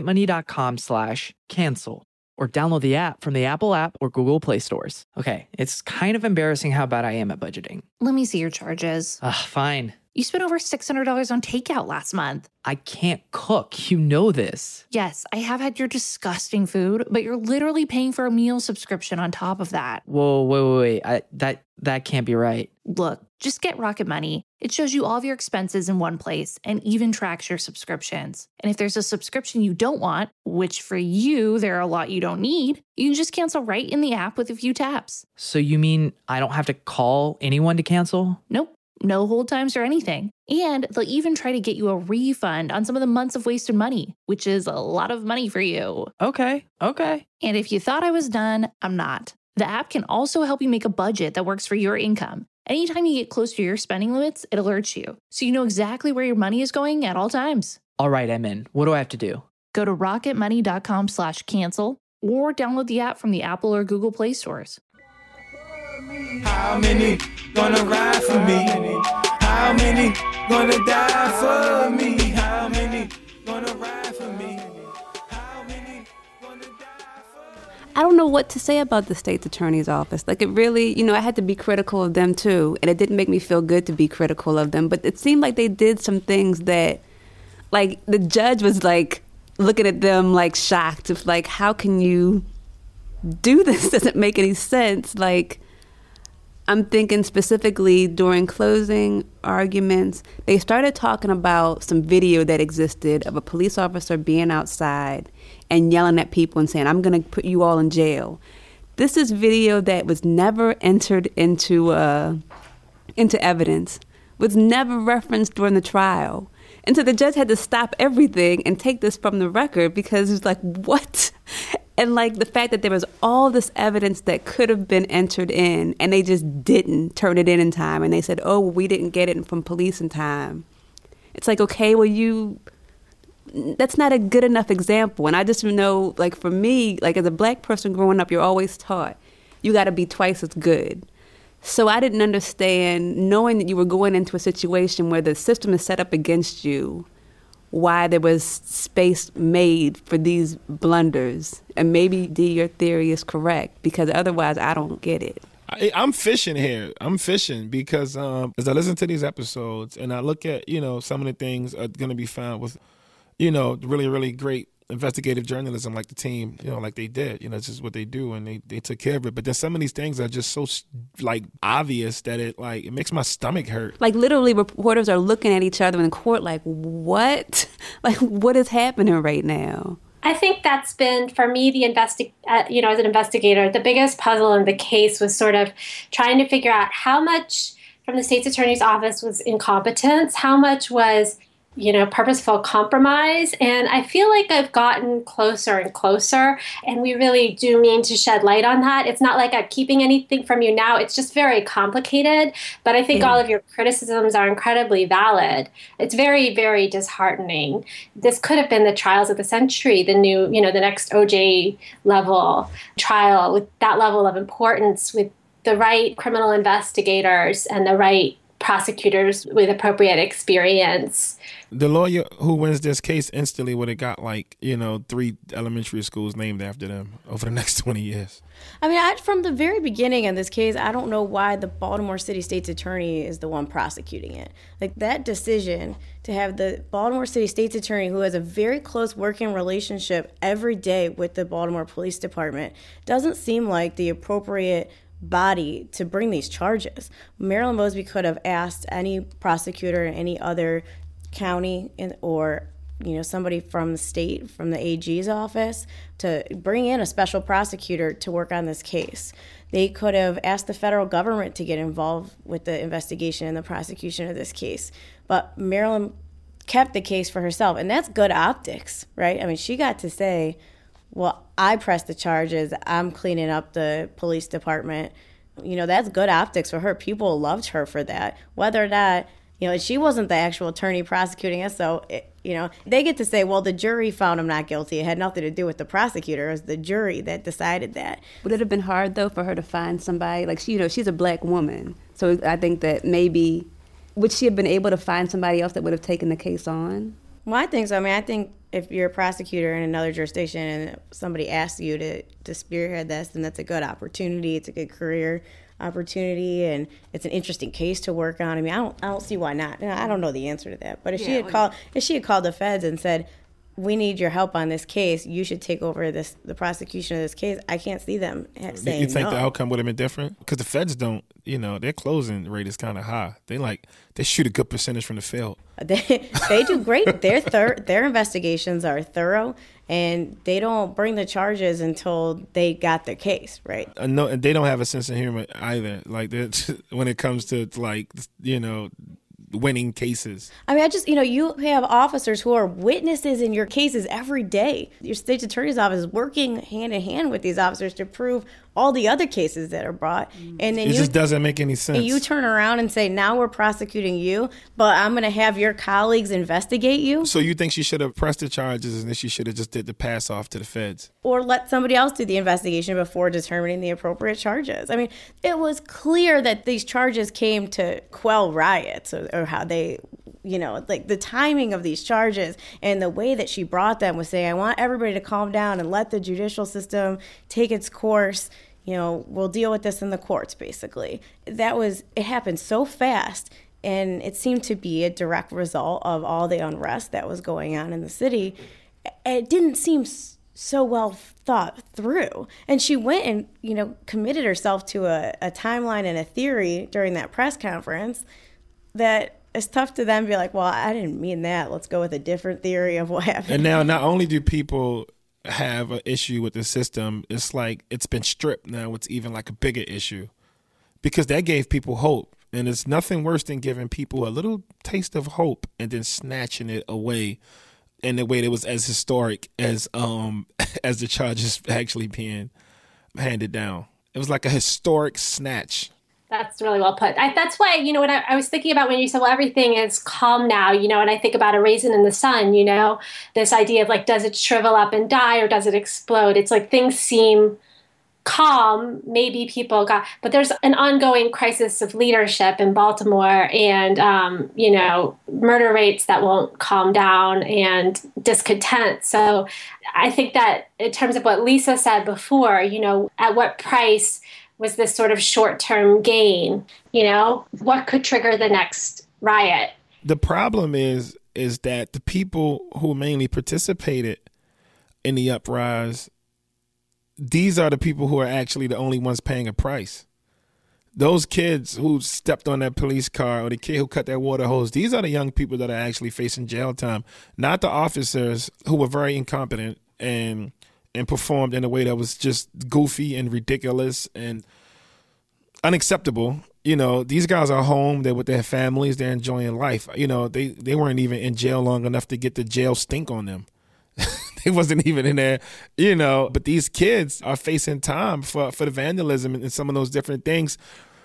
rocketmoney.com/cancel or download the app from the Apple app or Google Play stores. Okay, it's kind of embarrassing how bad I am at budgeting. Let me see your charges. Fine. You spent over $600 on takeout last month. I can't cook. You know this. Yes, I have had your disgusting food, but you're literally paying for a meal subscription on top of that. Whoa, wait. That can't be right. Look, just get Rocket Money. It shows you all of your expenses in one place and even tracks your subscriptions. And if there's a subscription you don't want, which for you, there are a lot you don't need, you can just cancel right in the app with a few taps. So you mean I don't have to call anyone to cancel? Nope. No hold times or anything. And they'll even try to get you a refund on some of the months of wasted money, which is a lot of money for you. Okay. And if you thought I was done, I'm not. The app can also help you make a budget that works for your income. Anytime you get close to your spending limits, it alerts you, so you know exactly where your money is going at all times. All right, I'm in. What do I have to do? Go to rocketmoney.com/cancel or download the app from the Apple or Google Play stores. How many gonna ride for me? How many gonna die for me? How many gonna ride for me? How many gonna die for me? I don't know what to say about the state's attorney's office. Like, it really, I had to be critical of them too, and it didn't make me feel good to be critical of them, but it seemed like they did some things that, like, the judge was like looking at them like shocked of like, how can you do this? Doesn't make any sense. Like, I'm thinking specifically during closing arguments, they started talking about some video that existed of a police officer being outside and yelling at people and saying, I'm going to put you all in jail. This is video that was never entered into evidence, was never referenced during the trial. And so the judge had to stop everything and take this from the record because it was like, what? And like the fact that there was all this evidence that could have been entered in and they just didn't turn it in time. And they said, oh, well, we didn't get it from police in time. It's like, okay, well, that's not a good enough example. And I just know, like, for me, like as a Black person growing up, you're always taught you got to be twice as good. So I didn't understand, knowing that you were going into a situation where the system is set up against you, why there was space made for these blunders. And maybe, D, your theory is correct, because otherwise I don't get it. I'm fishing here. I'm fishing because as I listen to these episodes and I look at, some of the things are going to be found with, really, really great investigative journalism like the team, like they did. It's just what they do, and they took care of it. But then some of these things are just so, like, obvious that it makes my stomach hurt. Like, literally, reporters are looking at each other in court like, what? Like, what is happening right now? I think that's been, for me, as an investigator, the biggest puzzle in the case was sort of trying to figure out how much from the state's attorney's office was incompetence, how much was purposeful compromise. And I feel like I've gotten closer and closer, and we really do mean to shed light on that. It's not like I'm keeping anything from you now. It's just very complicated. But I think all of your criticisms are incredibly valid. It's very, very disheartening. This could have been the trials of the century, the new, the next OJ level trial with that level of importance, with the right criminal investigators and the right prosecutors with appropriate experience. The lawyer who wins this case instantly would have got 3 elementary schools named after them over the next 20 years. I mean, from the very beginning of this case, I don't know why the Baltimore City State's Attorney is the one prosecuting it. Like, that decision to have the Baltimore City State's Attorney, who has a very close working relationship every day with the Baltimore Police Department, doesn't seem like the appropriate body to bring these charges. Marilyn Mosby could have asked any prosecutor in any other county or somebody from the state, from the AG's office, to bring in a special prosecutor to work on this case. They could have asked the federal government to get involved with the investigation and the prosecution of this case. But Marilyn kept the case for herself, and that's good optics, right? I mean, she got to say, well, I pressed the charges, I'm cleaning up the police department, that's good optics for her. People loved her for that. Whether or not, she wasn't the actual attorney prosecuting us, so, they get to say, well, the jury found him not guilty. It had nothing to do with the prosecutor. It was the jury that decided that. Would it have been hard, though, for her to find somebody? Like, she's a black woman, so I think that maybe, would she have been able to find somebody else that would have taken the case on? Well, I think so. I mean, I think if you're a prosecutor in another jurisdiction and somebody asks you to spearhead this, then that's a good opportunity. It's a good career opportunity, and it's an interesting case to work on. I mean, I don't see why not. I don't know the answer to that. But if she had called the feds and said, we need your help on this case, you should take over the prosecution of this case, I can't see them saying You think no. the outcome would have been different? Because the feds don't, their closing rate is kind of high. They shoot a good percentage from the field. They do great. Their investigations are thorough, and they don't bring the charges until they got the case, right? No, and they don't have a sense of humor either. Like, when it comes to, winning cases. I mean, you have officers who are witnesses in your cases every day. Your state's attorney's office is working hand in hand with these officers to prove all the other cases that are brought. And then it just doesn't make any sense. And you turn around and say, now we're prosecuting you, but I'm going to have your colleagues investigate you? So you think she should have pressed the charges and then she should have just did the pass off to the feds? Or let somebody else do the investigation before determining the appropriate charges. I mean, it was clear that these charges came to quell riots, or how they, the timing of these charges and the way that she brought them was saying, I want everybody to calm down and let the judicial system take its course. We'll deal with this in the courts, basically. It happened so fast, and it seemed to be a direct result of all the unrest that was going on in the city. It didn't seem so well thought through. And she went and, committed herself to a timeline and a theory during that press conference that it's tough to then be like, well, I didn't mean that. Let's go with a different theory of what happened. And now, not only do people have an issue with the system, it's like it's been stripped now. It's even like a bigger issue because that gave people hope. And it's nothing worse than giving people a little taste of hope and then snatching it away in a way that was as historic as the charges actually being handed down. It was like a historic snatch. That's really well put. That's why, when I was thinking about when you said, well, everything is calm now, and I think about A Raisin in the Sun, this idea of like, does it shrivel up and die or does it explode? It's like things seem calm. Maybe people but there's an ongoing crisis of leadership in Baltimore and, murder rates that won't calm down and discontent. So I think that in terms of what Lisa said before, at what price was this sort of short-term gain? What could trigger the next riot? The problem is that the people who mainly participated in the uprise, these are the people who are actually the only ones paying a price. Those kids who stepped on that police car or the kid who cut that water hose, these are the young people that are actually facing jail time, not the officers who were very incompetent and performed in a way that was just goofy and ridiculous and unacceptable. These guys are home. They're with their families. They're enjoying life. They weren't even in jail long enough to get the jail stink on them. They wasn't even in there, But these kids are facing time for the vandalism and some of those different things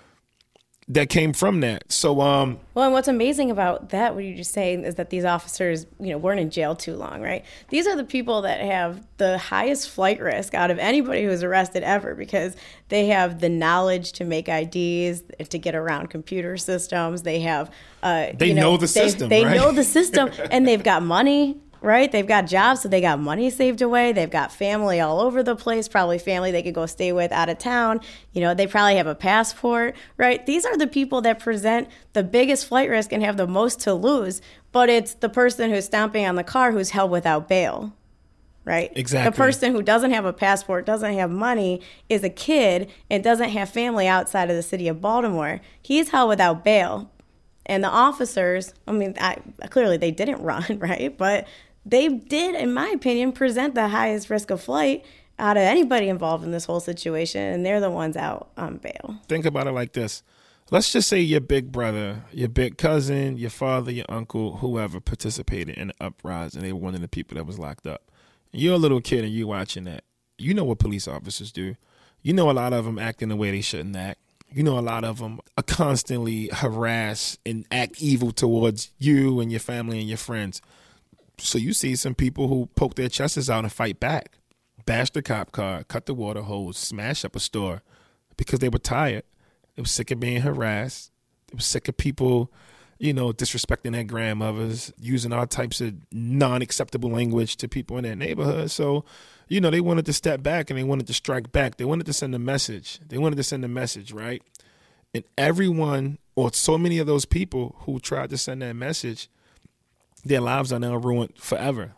that came from that. So, well, and what's amazing about that, what you just saying, is that these officers, weren't in jail too long, right? These are the people that have the highest flight risk out of anybody who was arrested ever, because they have the knowledge to make IDs, to get around computer systems. They have, they know the system, They right? know the system, and they've got money. Right? They've got jobs, so they got money saved away. They've got family all over the place, probably family they could go stay with out of town. They probably have a passport, right? These are the people that present the biggest flight risk and have the most to lose, but it's the person who's stomping on the car who's held without bail, right? Exactly. The person who doesn't have a passport, doesn't have money, is a kid and doesn't have family outside of the city of Baltimore. He's held without bail. And the officers, clearly they didn't run, right? But they did, in my opinion, present the highest risk of flight out of anybody involved in this whole situation, and they're the ones out on bail. Think about it like this. Let's just say your big brother, your big cousin, your father, your uncle, whoever participated in the uprising, they were one of the people that was locked up. You're a little kid and you're watching that. You know what police officers do. You know a lot of them act in the way they shouldn't act. You know, a lot of them are constantly harass and act evil towards you and your family and your friends. So you see some people who poke their chests out and fight back, bash the cop car, cut the water hose, smash up a store because they were tired. They were sick of being harassed. They were sick of people, you know, disrespecting their grandmothers, using all types of non-acceptable language to people in their neighborhood. So, you know, they wanted to step back and they wanted to strike back. They wanted to send a message. Right? And everyone, or so many of those people who tried to send that message, their lives are now ruined forever.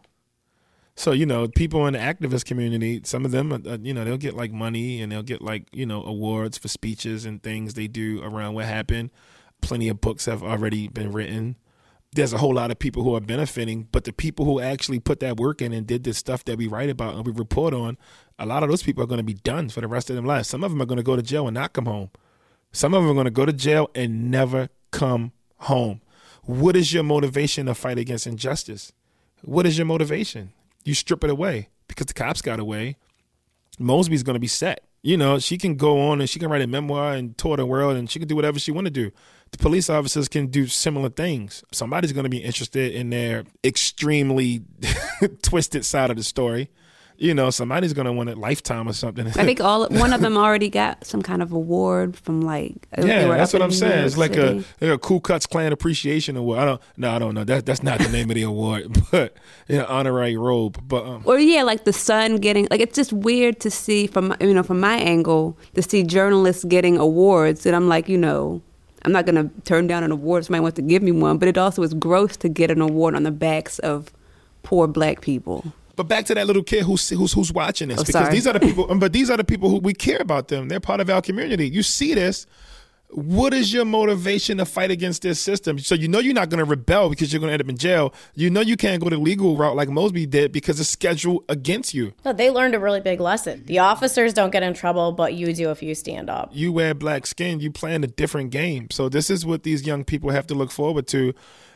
So, you know, people in the activist community, some of them, you know, they'll get like money and they'll get like, you know, awards for speeches and things they do around what happened. Plenty of books have already been written. There's a whole lot of people who are benefiting, but the people who actually put that work in and did this stuff that we write about and we report on, a lot of those people are going to be done for the rest of their lives. Some of them are going to go to jail and not come home. Some of them are going to go to jail and never come home. What is your motivation to fight against injustice? What is your motivation? You strip it away because the cops got away. Mosby's going to be set. You know, she can go on and she can write a memoir and tour the world and she can do whatever she want to do. The police officers can do similar things. Somebody's going to be interested in their extremely twisted side of the story. You know, somebody's going to want a Lifetime or something. I think one of them already got some kind of award from like. Yeah, that's what I'm saying. It's like a Ku Klux Klan Appreciation Award. I don't know. That's not the name of the award, but honorary robe. But or yeah, like the Sun getting like it's just weird to see from my angle to see journalists getting awards, and I'm like, you know, I'm not going to turn down an award if somebody wants to give me one, but it also is gross to get an award on the backs of poor Black people. But back to that little kid who's watching this, because sorry. these are the people. But these are the people who we care about them. They're part of our community. You see this. What is your motivation to fight against this system? So you know you're not going to rebel because you're going to end up in jail. You know you can't go the legal route like Mosby did because it's scheduled against you. No, they learned a really big lesson. The officers don't get in trouble, but you do if you stand up. You wear black skin, you playing a different game. So this is what these young people have to look forward to.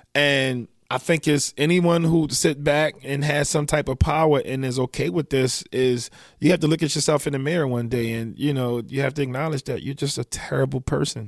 And I think it's anyone who sit back and has some type of power and is okay with this is you have to look at yourself in the mirror one day and, you know, you have to acknowledge that you're just a terrible person.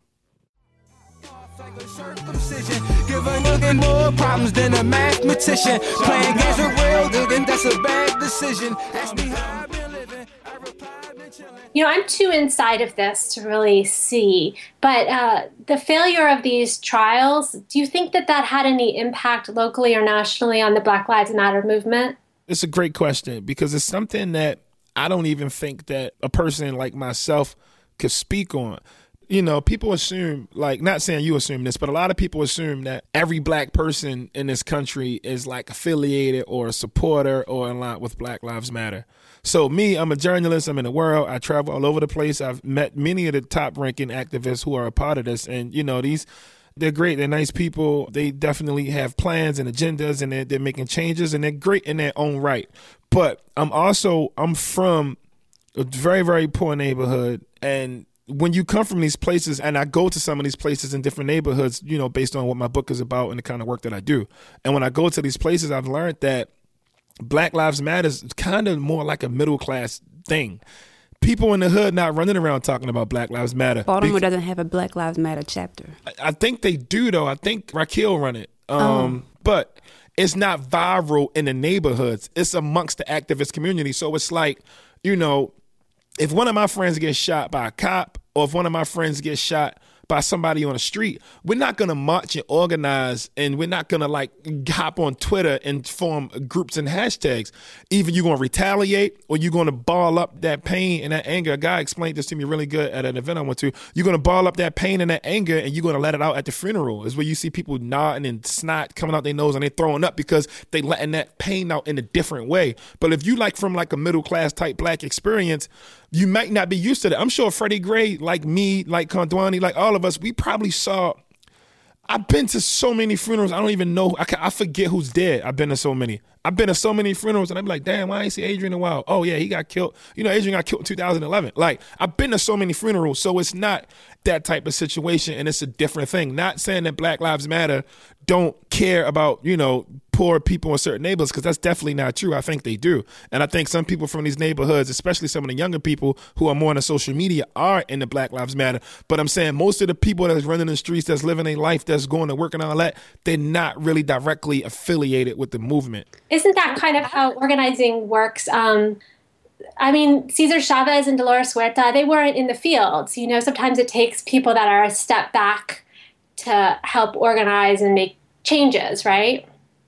Give a nigga more problems than a mathematician. Playing games with real nigga, that's a bad decision. Ask me how I've been living. I replied, been chilling. You know, I'm too inside of this to really see, but the failure of these trials, do you think that had any impact locally or nationally on the Black Lives Matter movement? It's a great question because it's something that I don't even think that a person like myself could speak on. You know, people assume, like, not saying you assume this, but a lot of people assume that every Black person in this country is like affiliated or a supporter or in line with Black Lives Matter. So me, I'm a journalist. I'm in the world. I travel all over the place. I've met many of the top ranking activists who are a part of this. And, you know, they're great. They're nice people. They definitely have plans and agendas and they're making changes and they're great in their own right. But I'm from a very, very poor neighborhood. And when you come from these places, and I go to some of these places in different neighborhoods, you know, based on what my book is about and the kind of work that I do. And when I go to these places, I've learned that Black Lives Matter is kind of more like a middle class thing. People in the hood not running around talking about Black Lives Matter. Baltimore doesn't have a Black Lives Matter chapter. I think they do, though. I think Raquel run it. But it's not viral in the neighborhoods. It's amongst the activist community. So it's like, you know, if one of my friends gets shot by a cop or if one of my friends gets shot by somebody on the street, we're not going to march and organize and we're not going to like hop on Twitter and form groups and hashtags. Either you're going to retaliate or you're going to ball up that pain and that anger. A guy explained this to me really good at an event I went to. You're going to ball up that pain and that anger and you're going to let it out at the funeral. Is where you see people nodding and snot coming out their nose and they're throwing up because they letting that pain out in a different way. But if you like from like a middle class type Black experience, you might not be used to that. I'm sure Freddie Gray, like me, like Kondwani, like all of us, we probably saw. I've been to so many funerals. I don't even know. I forget who's dead. I've been to so many. I've been to so many funerals and I'm like, damn, why ain't see Adrian in a while? Oh yeah, he got killed. You know, Adrian got killed in 2011. Like, I've been to so many funerals, so it's not that type of situation, and it's a different thing. Not saying that Black Lives Matter don't care about, you know, poor people in certain neighborhoods, because that's definitely not true. I think they do. And I think some people from these neighborhoods, especially some of the younger people who are more on the social media, are in the Black Lives Matter. But I'm saying most of the people that's running the streets, that's living a life, that's going to work and all that, they're not really directly affiliated with the movement. Isn't that kind of how organizing works? I mean, Cesar Chavez and Dolores Huerta, they weren't in the fields. You know, sometimes it takes people that are a step back to help organize and make changes, right?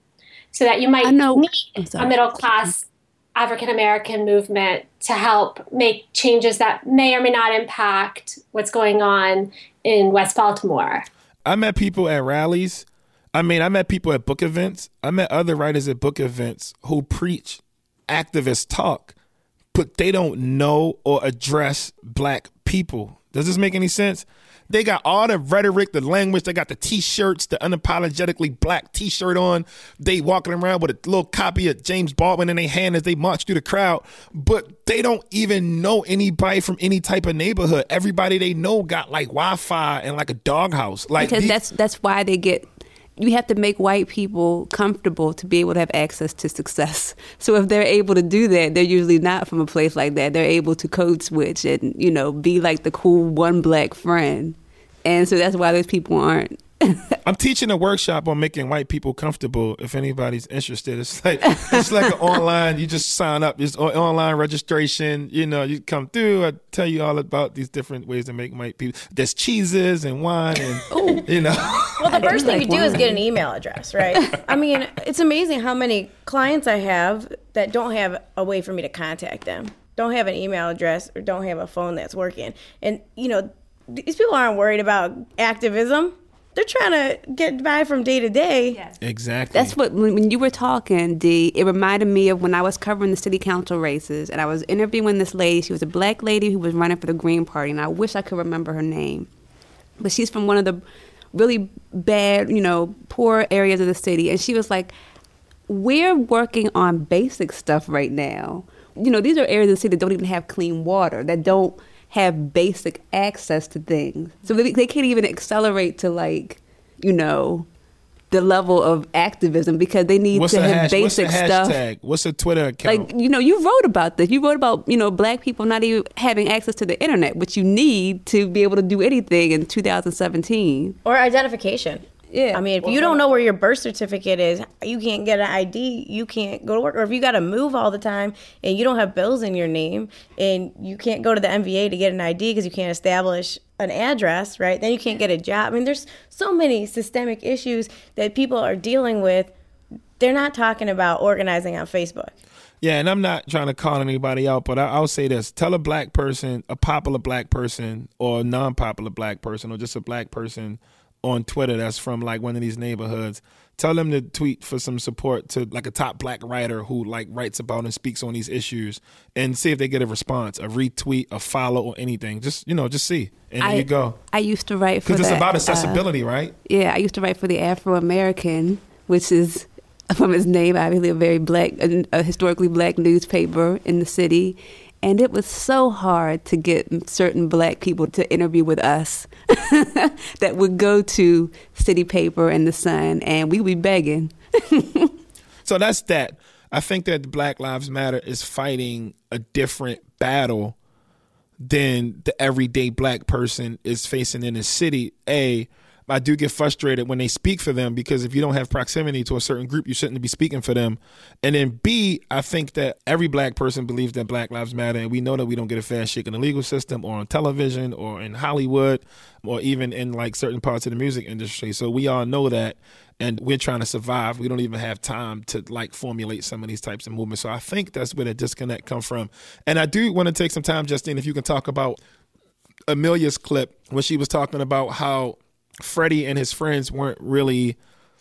So that you might need a middle-class African-American movement to help make changes that may or may not impact what's going on in West Baltimore. I met people at rallies. I met people at book events. I met other writers at book events who preach activist talk, but they don't know or address Black people. Does this make any sense? They got all the rhetoric, the language. They got the T-shirts, the unapologetically Black T-shirt on. They walking around with a little copy of James Baldwin in their hand as they march through the crowd. But they don't even know anybody from any type of neighborhood. Everybody they know got like Wi-Fi and like a doghouse. Like, because that's why they get. You have to make white people comfortable to be able to have access to success. So if they're able to do that, they're usually not from a place like that. They're able to code switch and, you know, be like the cool one Black friend. And so that's why those people aren't. I'm teaching a workshop on making white people comfortable. If anybody's interested, it's like an online. You just sign up. It's online registration. You know, you come through. I tell you all about these different ways to make white people. There's cheeses and wine, and you know. Well, the first thing you do is get an email address, right? I mean, it's amazing how many clients I have that don't have a way for me to contact them, don't have an email address, or don't have a phone that's working. And you know, these people aren't worried about activism. They're trying to get by from day to day. Yes. Exactly. That's what, when you were talking, Dee, it reminded me of when I was covering the city council races and I was interviewing this lady. She was a Black lady who was running for the Green Party, and I wish I could remember her name. But she's from one of the really bad, you know, poor areas of the city. And she was like, we're working on basic stuff right now. You know, these are areas of the city that don't even have clean water, that don't have basic access to things. So they can't even accelerate to, like, you know, the level of activism because they need to have basic stuff. What's a hashtag? What's a Twitter account? Like, you know, you wrote about this. You wrote about, you know, Black people not even having access to the internet, which you need to be able to do anything in 2017. Or identification. Yeah. I mean, if you don't know where your birth certificate is, you can't get an ID, you can't go to work. Or if you got to move all the time and you don't have bills in your name and you can't go to the MVA to get an ID because you can't establish an address, right? Then you can't get a job. I mean, there's so many systemic issues that people are dealing with. They're not talking about organizing on Facebook. Yeah, and I'm not trying to call anybody out, but I'll say this. Tell a Black person, a popular Black person, or a non-popular Black person, or just a Black person on Twitter that's from like one of these neighborhoods, tell them to tweet for some support to like a top Black writer who like writes about and speaks on these issues, and see if they get a response, a retweet, a follow, or anything. Just, you know, just see. And there you go. I used to write for because it's about accessibility, right? Yeah, I used to write for the Afro-American, which is from its name, obviously a very Black, a historically Black newspaper in the city. And it was so hard to get certain Black people to interview with us that would go to City Paper and The Sun, and we would be begging. So that's that. I think that Black Lives Matter is fighting a different battle than the everyday Black person is facing in the city. I do get frustrated when they speak for them, because if you don't have proximity to a certain group, you shouldn't be speaking for them. And then B, I think that every Black person believes that Black Lives Matter, and we know that we don't get a fair shake in the legal system or on television or in Hollywood or even in like certain parts of the music industry. So we all know that, and we're trying to survive. We don't even have time to like formulate some of these types of movements. So I think that's where the disconnect comes from. And I do want to take some time, Justine, if you can talk about Amelia's clip when she was talking about how Freddie and his friends weren't really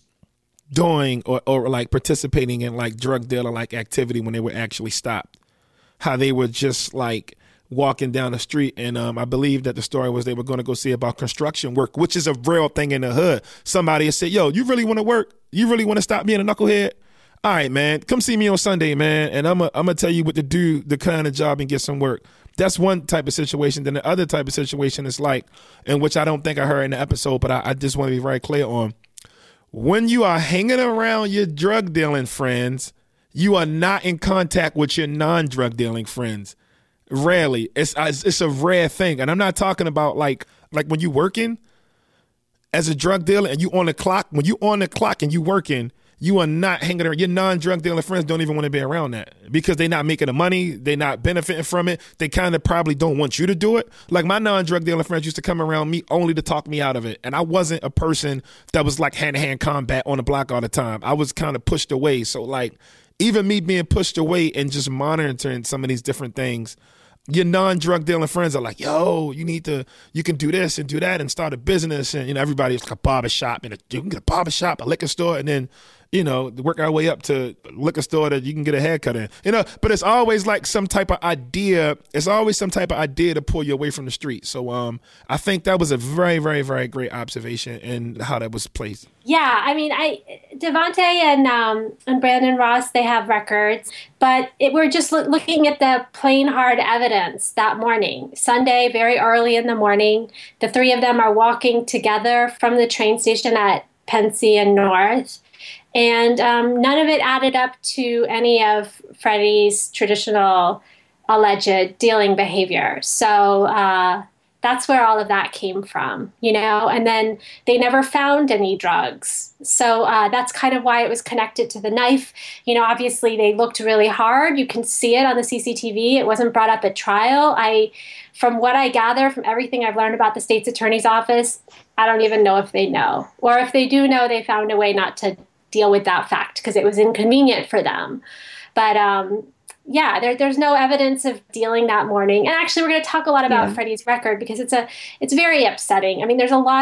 doing or like participating in like drug dealer like activity when they were actually stopped. How they were just like walking down the street, and I believe that the story was they were going to go see about construction work, which is a real thing in the hood. Somebody had said, yo, you really want to work? You really want to stop being a knucklehead? all right, man, come see me on Sunday, man, and I'm gonna tell you what to do, the kind of job, and get some work. That's one type of situation. Then the other type of situation is like, in which I don't think I heard in the episode, but I just want to be very clear on. When you are hanging around your drug dealing friends, you are not in contact with your non-drug dealing friends. Rarely. It's a rare thing. And I'm not talking about like when you working as a drug dealer and you on the clock. When you on the clock and you working, you are not hanging around. Your non-drug dealing friends don't even want to be around that because they're not making the money. They're not benefiting from it. They kind of probably don't want you to do it. Like my non-drug dealing friends used to come around me only to talk me out of it. And I wasn't a person that was like hand-to-hand combat on the block all the time. I was kind of pushed away. So like even me being pushed away and just monitoring some of these different things, your non-drug dealing friends are like, yo, you can do this and do that and start a business. And, everybody's like a barbershop and you can get a barbershop, a liquor store, and then, work our way up to liquor store that you can get a haircut in, but it's always like some type of idea. It's always some type of idea to pull you away from the street. So I think that was a very, very, very great observation and how that was placed. Yeah, I mean, Devontae and Brandon Ross, they have records, but we're just looking at the plain hard evidence that morning, Sunday, very early in the morning. The three of them are walking together from the train station at Pensy and North. And none of it added up to any of Freddie's traditional alleged dealing behavior. So that's where all of that came from, and then they never found any drugs. So that's kind of why it was connected to the knife. Obviously they looked really hard. You can see it on the CCTV. It wasn't brought up at trial. From what I gather from everything I've learned about the state's attorney's office, I don't even know if they know. Or if they do know, they found a way not to deal with that fact because it was inconvenient for them. But there's no evidence of dealing that morning. And actually, we're going to talk a lot about Freddie's record because it's very upsetting. I mean, there's a lot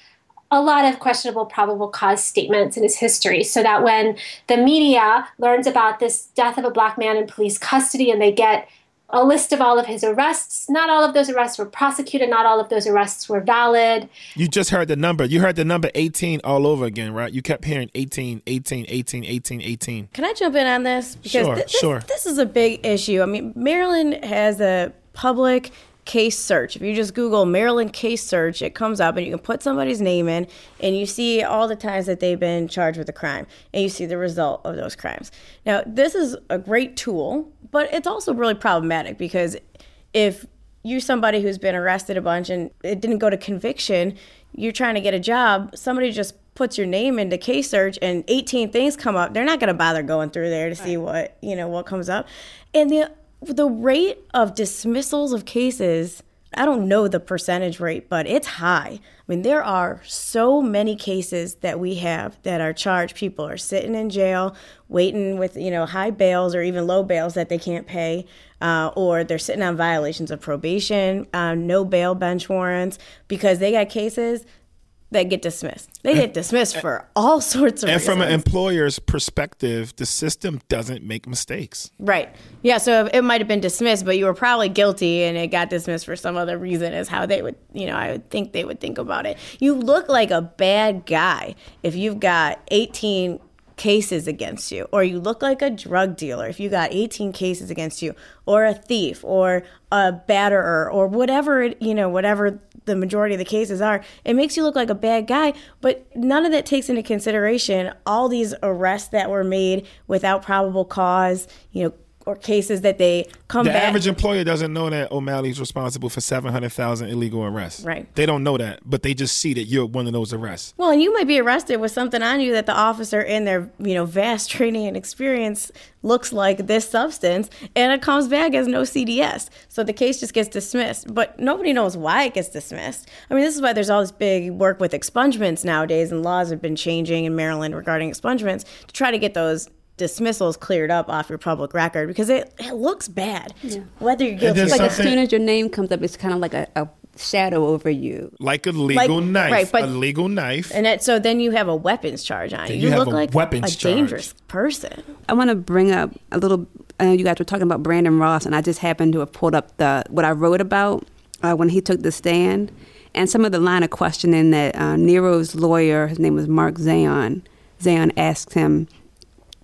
of questionable probable cause statements in his history, so that when the media learns about this death of a Black man in police custody and they get a list of all of his arrests, not all of those arrests were prosecuted, not all of those arrests were valid. You just heard the number. You heard the number 18 all over again, right? You kept hearing 18, 18, 18, 18, 18. Can I jump in on this? Because Sure. This is a big issue. I mean, Maryland has a public case search. If you just Google Maryland case search, it comes up and you can put somebody's name in and you see all the times that they've been charged with a crime and you see the result of those crimes. Now, this is a great tool, but it's also really problematic because if you're somebody who's been arrested a bunch and it didn't go to conviction, you're trying to get a job, somebody just puts your name into case search and 18 things come up, they're not going to bother going through there to see what comes up. And the rate of dismissals of cases, I don't know the percentage rate, but it's high. I mean, there are so many cases that we have that are charged. People are sitting in jail, waiting with, high bails or even low bails that they can't pay, or they're sitting on violations of probation, no bail bench warrants, because they got cases that get dismissed. They get dismissed for all sorts of reasons. And from an employer's perspective, the system doesn't make mistakes. Right. Yeah, so it might have been dismissed, but you were probably guilty and it got dismissed for some other reason is how they would, I would think they would think about it. You look like a bad guy if you've got 18 cases against you, or you look like a drug dealer if you got 18 cases against you, or a thief, or a batterer, or whatever whatever the majority of the cases are. It makes you look like a bad guy, but none of that takes into consideration all these arrests that were made without probable cause, or cases that they come back. The average employer doesn't know that O'Malley's responsible for 700,000 illegal arrests. Right. They don't know that, but they just see that you're one of those arrests. Well, and you might be arrested with something on you that the officer in their, vast training and experience looks like this substance, and it comes back as no CDS. So the case just gets dismissed, but nobody knows why it gets dismissed. I mean, this is why there's all this big work with expungements nowadays, and laws have been changing in Maryland regarding expungements to try to get those dismissals cleared up off your public record because it looks bad. Yeah. Whether you're guilty or not. Like as soon as your name comes up, it's kind of like a shadow over you. Like a legal knife. Right, but, a legal knife. And so then you have a weapons charge on you. You look like a dangerous person. I want to bring up a little, I know you guys were talking about Brandon Ross, and I just happened to have pulled up what I wrote about when he took the stand. And some of the line of questioning that Nero's lawyer, his name was Mark Zayon asked him,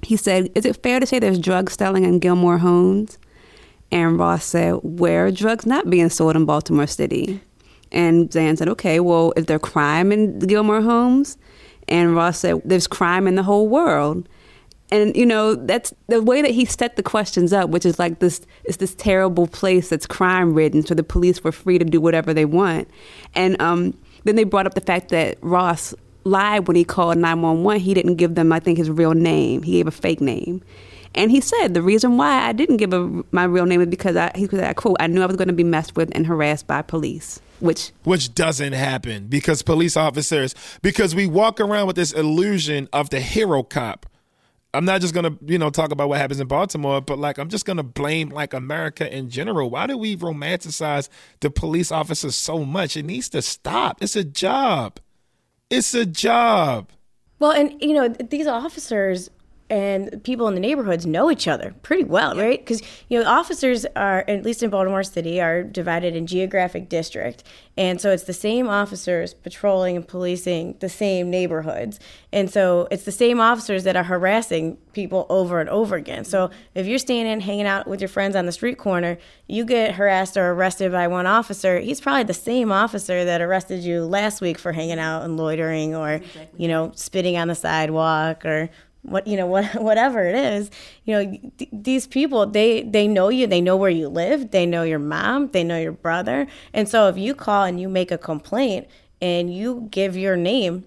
he said, "Is it fair to say there's drugs selling in Gilmore Homes?" And Ross said, "Where are drugs not being sold in Baltimore City?" And Zan said, "Okay, well, is there crime in Gilmore Homes?" And Ross said, "There's crime in the whole world." And, you know, that's the way that he set the questions up, which is like this terrible place that's crime ridden, so the police were free to do whatever they want. And then they brought up the fact that Ross lied when he called 911. He didn't give them, I think, his real name. He gave a fake name. And he said, the reason why I didn't give my real name is because I quote, "I knew I was going to be messed with and harassed by police." Which doesn't happen because police officers, because we walk around with this illusion of the hero cop. I'm not just going to, talk about what happens in Baltimore, but I'm just going to blame America in general. Why do we romanticize the police officers so much? It needs to stop. It's a job. It's a job. Well, and, these officers and people in the neighborhoods know each other pretty well, right? Because, officers are, at least in Baltimore City, are divided in geographic district. And so it's the same officers patrolling and policing the same neighborhoods. And so it's the same officers that are harassing people over and over again. So if you're standing, hanging out with your friends on the street corner, you get harassed or arrested by one officer, he's probably the same officer that arrested you last week for hanging out and loitering or, spitting on the sidewalk or whatever it is. These people, they know you, they know where you live, they know your mom, they know your brother. And so if you call and you make a complaint and you give your name,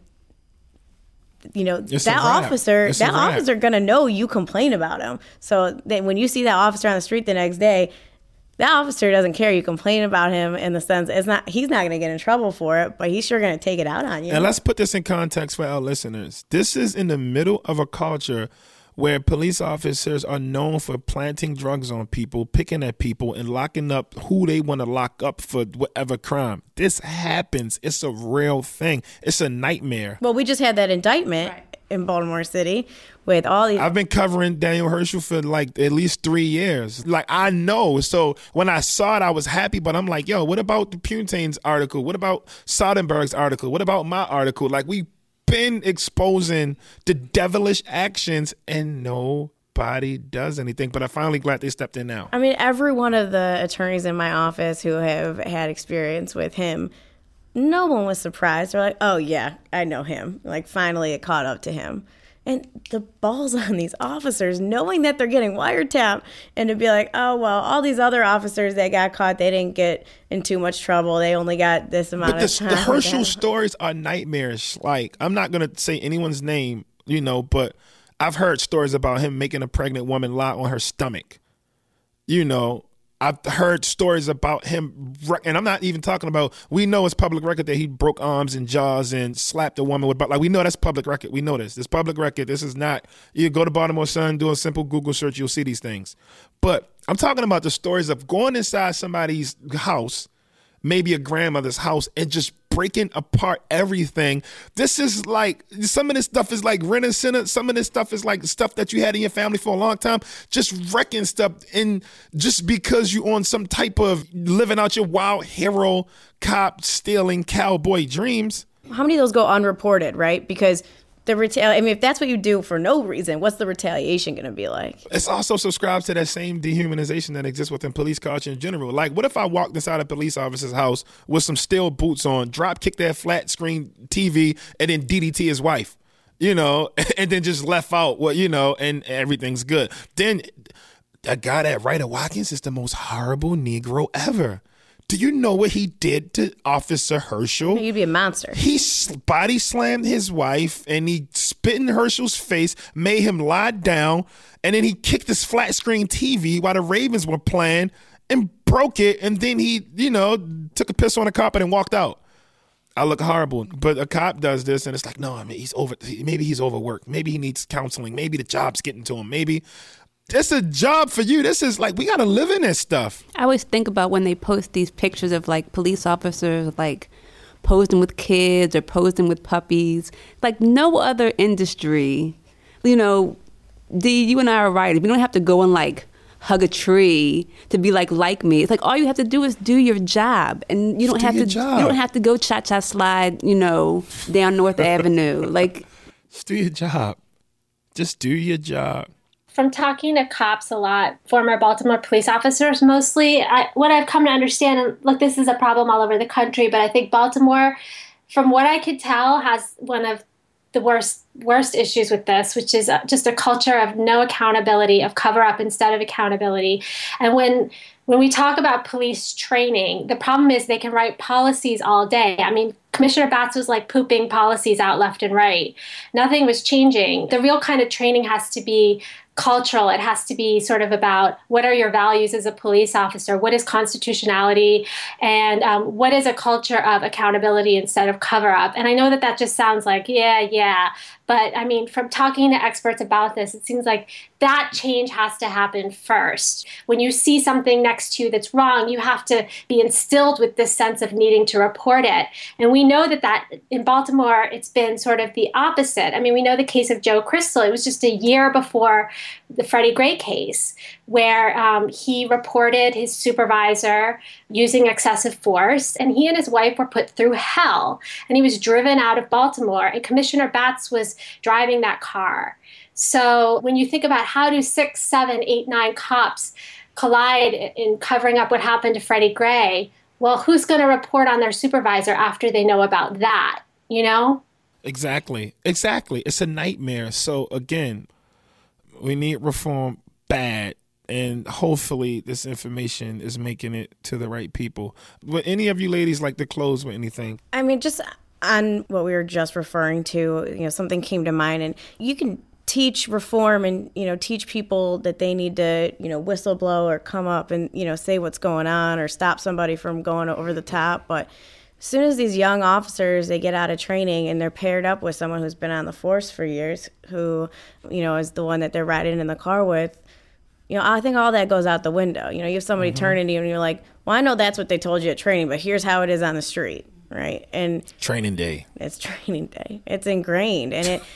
that officer gonna know you complain about him. So then when you see that officer on the street the next day, that officer doesn't care you complain about him, in the sense he's not going to get in trouble for it, but he's sure going to take it out on you. And let's put this in context for our listeners. This is in the middle of a culture where police officers are known for planting drugs on people, picking at people, and locking up who they want to lock up for whatever crime. This happens. It's a real thing. It's a nightmare. Well, we just had that indictment in Baltimore City with all these. I've been covering Daniel Herschel for at least 3 years. I know. So when I saw it, I was happy, but I'm like, yo, what about the Puntain's article? What about Soderbergh's article? What about my article? We've been exposing the devilish actions and nobody does anything. But I'm finally glad they stepped in now. I mean, every one of the attorneys in my office who have had experience with him, no one was surprised. They're like, oh, yeah, I know him. Finally it caught up to him. And the balls on these officers, knowing that they're getting wiretapped, and to be like, oh, well, all these other officers that got caught, they didn't get in too much trouble. They only got this amount of time. The Herschel stories are nightmares. I'm not going to say anyone's name, but I've heard stories about him making a pregnant woman lie on her stomach. I've heard stories about him, and I'm not even talking about, we know it's public record that he broke arms and jaws and slapped a woman with, we know that's public record. We know this. It's public record. This is not, you go to Baltimore Sun, do a simple Google search, you'll see these things. But I'm talking about the stories of going inside somebody's house, maybe a grandmother's house, and just breaking apart everything. This is some of this stuff is rent a center. Some of this stuff is stuff that you had in your family for a long time, just wrecking stuff. And just because you on some type of living out your wild hero cop stealing cowboy dreams. How many of those go unreported, right? Because if that's what you do for no reason, what's the retaliation going to be like? It's also subscribed to that same dehumanization that exists within police culture in general. What if I walked inside a police officer's house with some steel boots on, drop kick that flat screen TV, and then DDT his wife, and then just left out and everything's good. Then that guy, that Ryder Watkins, is the most horrible Negro ever. Do you know what he did to Officer Herschel? You'd be a monster. He body slammed his wife and he spit in Herschel's face, made him lie down, and then he kicked his flat screen TV while the Ravens were playing and broke it. And then he, took a piss on the carpet and walked out. I look horrible, but a cop does this and it's maybe he's overworked. Maybe he needs counseling. Maybe the job's getting to him. Maybe it's a job for you. This is we got to live in this stuff. I always think about when they post these pictures of police officers posing with kids or posing with puppies. No other industry, Dee, you and I are right. We don't have to go and hug a tree to be like me. It's all you have to do is do your job, and you don't have to go cha-cha slide, down North Avenue. Just do your job. Just do your job. From talking to cops a lot, former Baltimore police officers mostly, what I've come to understand, and look, this is a problem all over the country, but I think Baltimore, from what I could tell, has one of the worst issues with this, which is just a culture of no accountability, of cover up instead of accountability. And when we talk about police training, the problem is they can write policies all day. I mean, Commissioner Batts was like pooping policies out left and right. Nothing was changing. The real kind of training has to be cultural. It has to be sort of about what are your values as a police officer? What is constitutionality? And what is a culture of accountability instead of cover up? And I know that just sounds like, yeah. But I mean, from talking to experts about this, it seems like that change has to happen first. When you see something next to you that's wrong, you have to be instilled with this sense of needing to report it. And we know that in Baltimore, it's been sort of the opposite. I mean, we know the case of Joe Crystal. It was just a year before the Freddie Gray case, where he reported his supervisor using excessive force, and he and his wife were put through hell, and he was driven out of Baltimore, and Commissioner Batts was driving that car. So when you think about how do 6, 7, 8, 9 cops collide in covering up what happened to Freddie Gray, well, who's going to report on their supervisor after they know about that, you know? Exactly. It's a nightmare. So again, we need reform bad, and hopefully this information is making it to the right people. Would any of you ladies like to close with anything? I mean, just on what we were just referring to, something came to mind, and you can teach reform and, teach people that they need to, whistleblow or come up and, say what's going on or stop somebody from going over the top. But as soon as these young officers, they get out of training and they're paired up with someone who's been on the force for years, who, is the one that they're riding in the car with, I think all that goes out the window. You have somebody turning to you and you're like, well, I know that's what they told you at training, but here's how it is on the street, right? And training day. It's training day. It's ingrained. And it,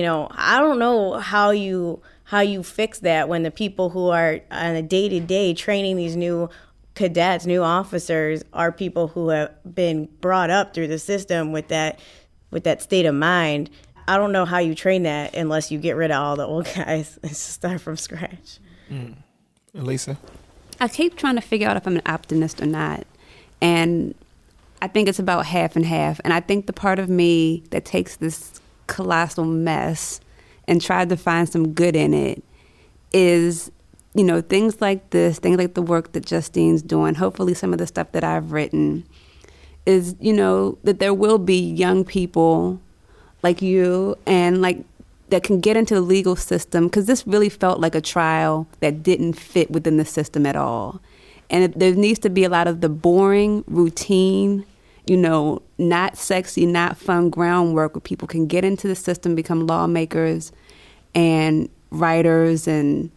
I don't know how you fix that when the people who are on a day-to-day training these new cadets, new officers, are people who have been brought up through the system with that state of mind. I don't know how you train that unless you get rid of all the old guys and start from scratch. Lisa? I keep trying to figure out if I'm an optimist or not. And I think it's about half and half. And I think the part of me that takes this colossal mess and tried to find some good in it is, things like this, things like the work that Justine's doing, hopefully some of the stuff that I've written, is, that there will be young people like you and that can get into the legal system, because this really felt like a trial that didn't fit within the system at all. And there needs to be a lot of the boring, routine, not sexy, not fun groundwork where people can get into the system, become lawmakers and writers and,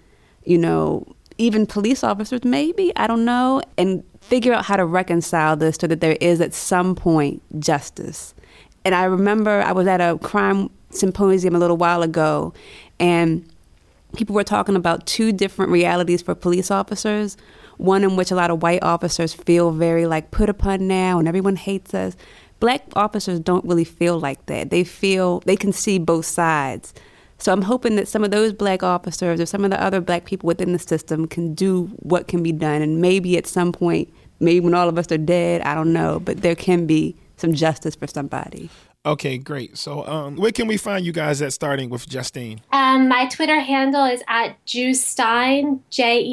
even police officers, maybe, I don't know, and figure out how to reconcile this so that there is at some point justice. And I remember I was at a crime symposium a little while ago, and people were talking about 2 different realities for police officers. One in which a lot of white officers feel very put upon now and everyone hates us. Black officers don't really feel like that. They can see both sides. So I'm hoping that some of those black officers or some of the other black people within the system can do what can be done. And maybe at some point, maybe when all of us are dead, I don't know, but there can be some justice for somebody. Okay, great. So where can we find you guys at, starting with Justine? My Twitter handle is @Jewstein,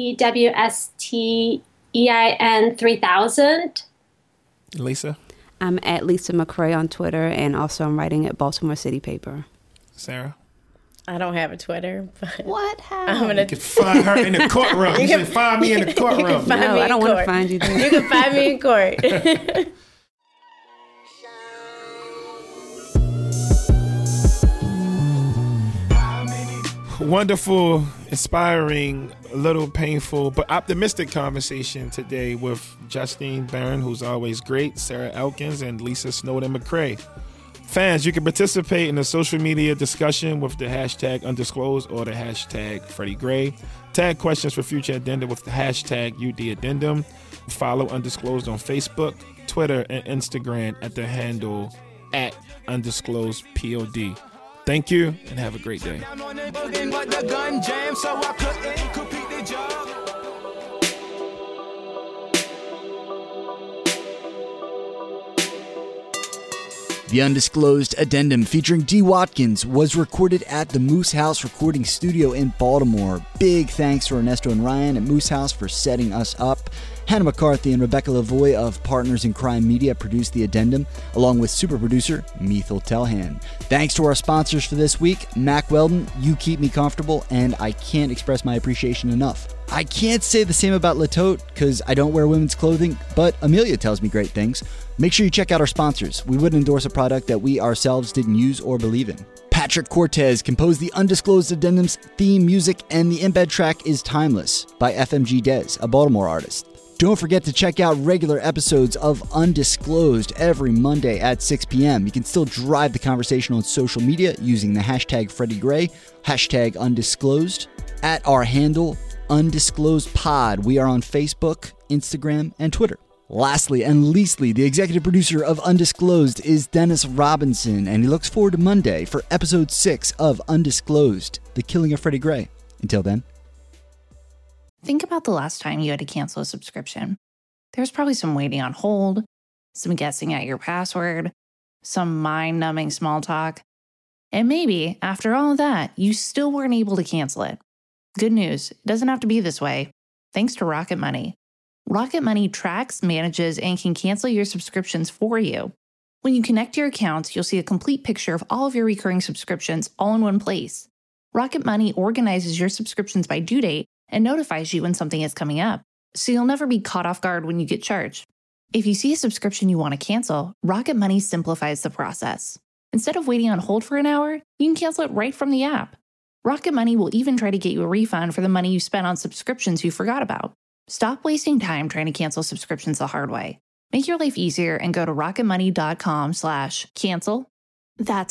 JEWSTEIN 3000. Lisa? I'm at Lisa McCrae on Twitter, and also I'm writing at Baltimore City Paper. Sarah? I don't have a Twitter, but what? You can find her in the courtroom. You can find me in the courtroom. No, I don't want to find you there. You can find me in court. Wonderful, inspiring, a little painful, but optimistic conversation today with Justine Barron, who's always great, Sarah Elkins, and Lisa Snowden McCrae. Fans, you can participate in the social media discussion with the hashtag undisclosed or the hashtag Freddie Gray. Tag questions for future addenda with the hashtag UDaddendum. Follow Undisclosed on Facebook, Twitter, and Instagram at the handle @undisclosedpod. Thank you, and have a great day. The Undisclosed Addendum featuring D. Watkins was recorded at the Moose House Recording Studio in Baltimore. Big thanks to Ernesto and Ryan at Moose House for setting us up. Hannah McCarthy and Rebecca Lavoie of Partners in Crime Media produced the addendum, along with super producer Mithil Telhan. Thanks to our sponsors for this week, Mack Weldon, You Keep Me Comfortable, and I can't express my appreciation enough. I can't say the same about Le Tote because I don't wear women's clothing, but Amelia tells me great things. Make sure you check out our sponsors. We wouldn't endorse a product that we ourselves didn't use or believe in. Patrick Cortez composed the Undisclosed Addendum's theme music, and the embed track is Timeless by FMG Dez, a Baltimore artist. Don't forget to check out regular episodes of Undisclosed every Monday at 6 p.m. You can still drive the conversation on social media using the hashtag Freddie Gray, hashtag Undisclosed, at our handle Undisclosed Pod. We are on Facebook, Instagram, and Twitter. Lastly and leastly, the executive producer of Undisclosed is Dennis Robinson, and he looks forward to Monday for episode 6 of Undisclosed, The Killing of Freddie Gray. Until then. Think about the last time you had to cancel a subscription. There's probably some waiting on hold, some guessing at your password, some mind-numbing small talk. And maybe, after all of that, you still weren't able to cancel it. Good news, it doesn't have to be this way. Thanks to Rocket Money. Rocket Money tracks, manages, and can cancel your subscriptions for you. When you connect your accounts, you'll see a complete picture of all of your recurring subscriptions all in one place. Rocket Money organizes your subscriptions by due date and notifies you when something is coming up, so you'll never be caught off guard when you get charged. If you see a subscription you want to cancel, Rocket Money simplifies the process. Instead of waiting on hold for an hour, you can cancel it right from the app. Rocket Money will even try to get you a refund for the money you spent on subscriptions you forgot about. Stop wasting time trying to cancel subscriptions the hard way. Make your life easier and go to rocketmoney.com/cancel. That's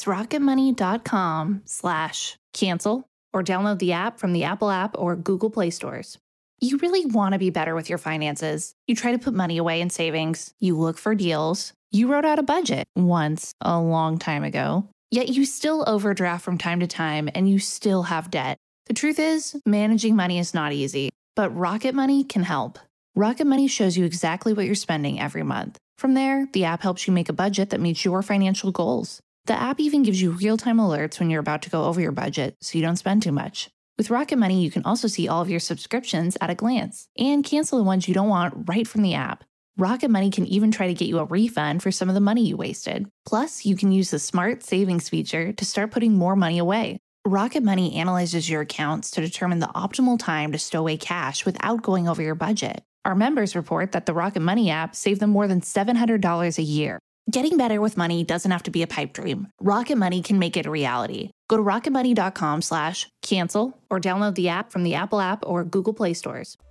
rocketmoney.com/cancel. Or download the app from the Apple App or Google Play stores. You really want to be better with your finances. You try to put money away in savings. You look for deals. You wrote out a budget once a long time ago. Yet you still overdraft from time to time and you still have debt. The truth is, managing money is not easy, but Rocket Money can help. Rocket Money shows you exactly what you're spending every month. From there, the app helps you make a budget that meets your financial goals. The app even gives you real-time alerts when you're about to go over your budget so you don't spend too much. With Rocket Money, you can also see all of your subscriptions at a glance and cancel the ones you don't want right from the app. Rocket Money can even try to get you a refund for some of the money you wasted. Plus, you can use the Smart Savings feature to start putting more money away. Rocket Money analyzes your accounts to determine the optimal time to stow away cash without going over your budget. Our members report that the Rocket Money app saved them more than $700 a year. Getting better with money doesn't have to be a pipe dream. Rocket Money can make it a reality. Go to rocketmoney.com/cancel or download the app from the Apple App or Google Play stores.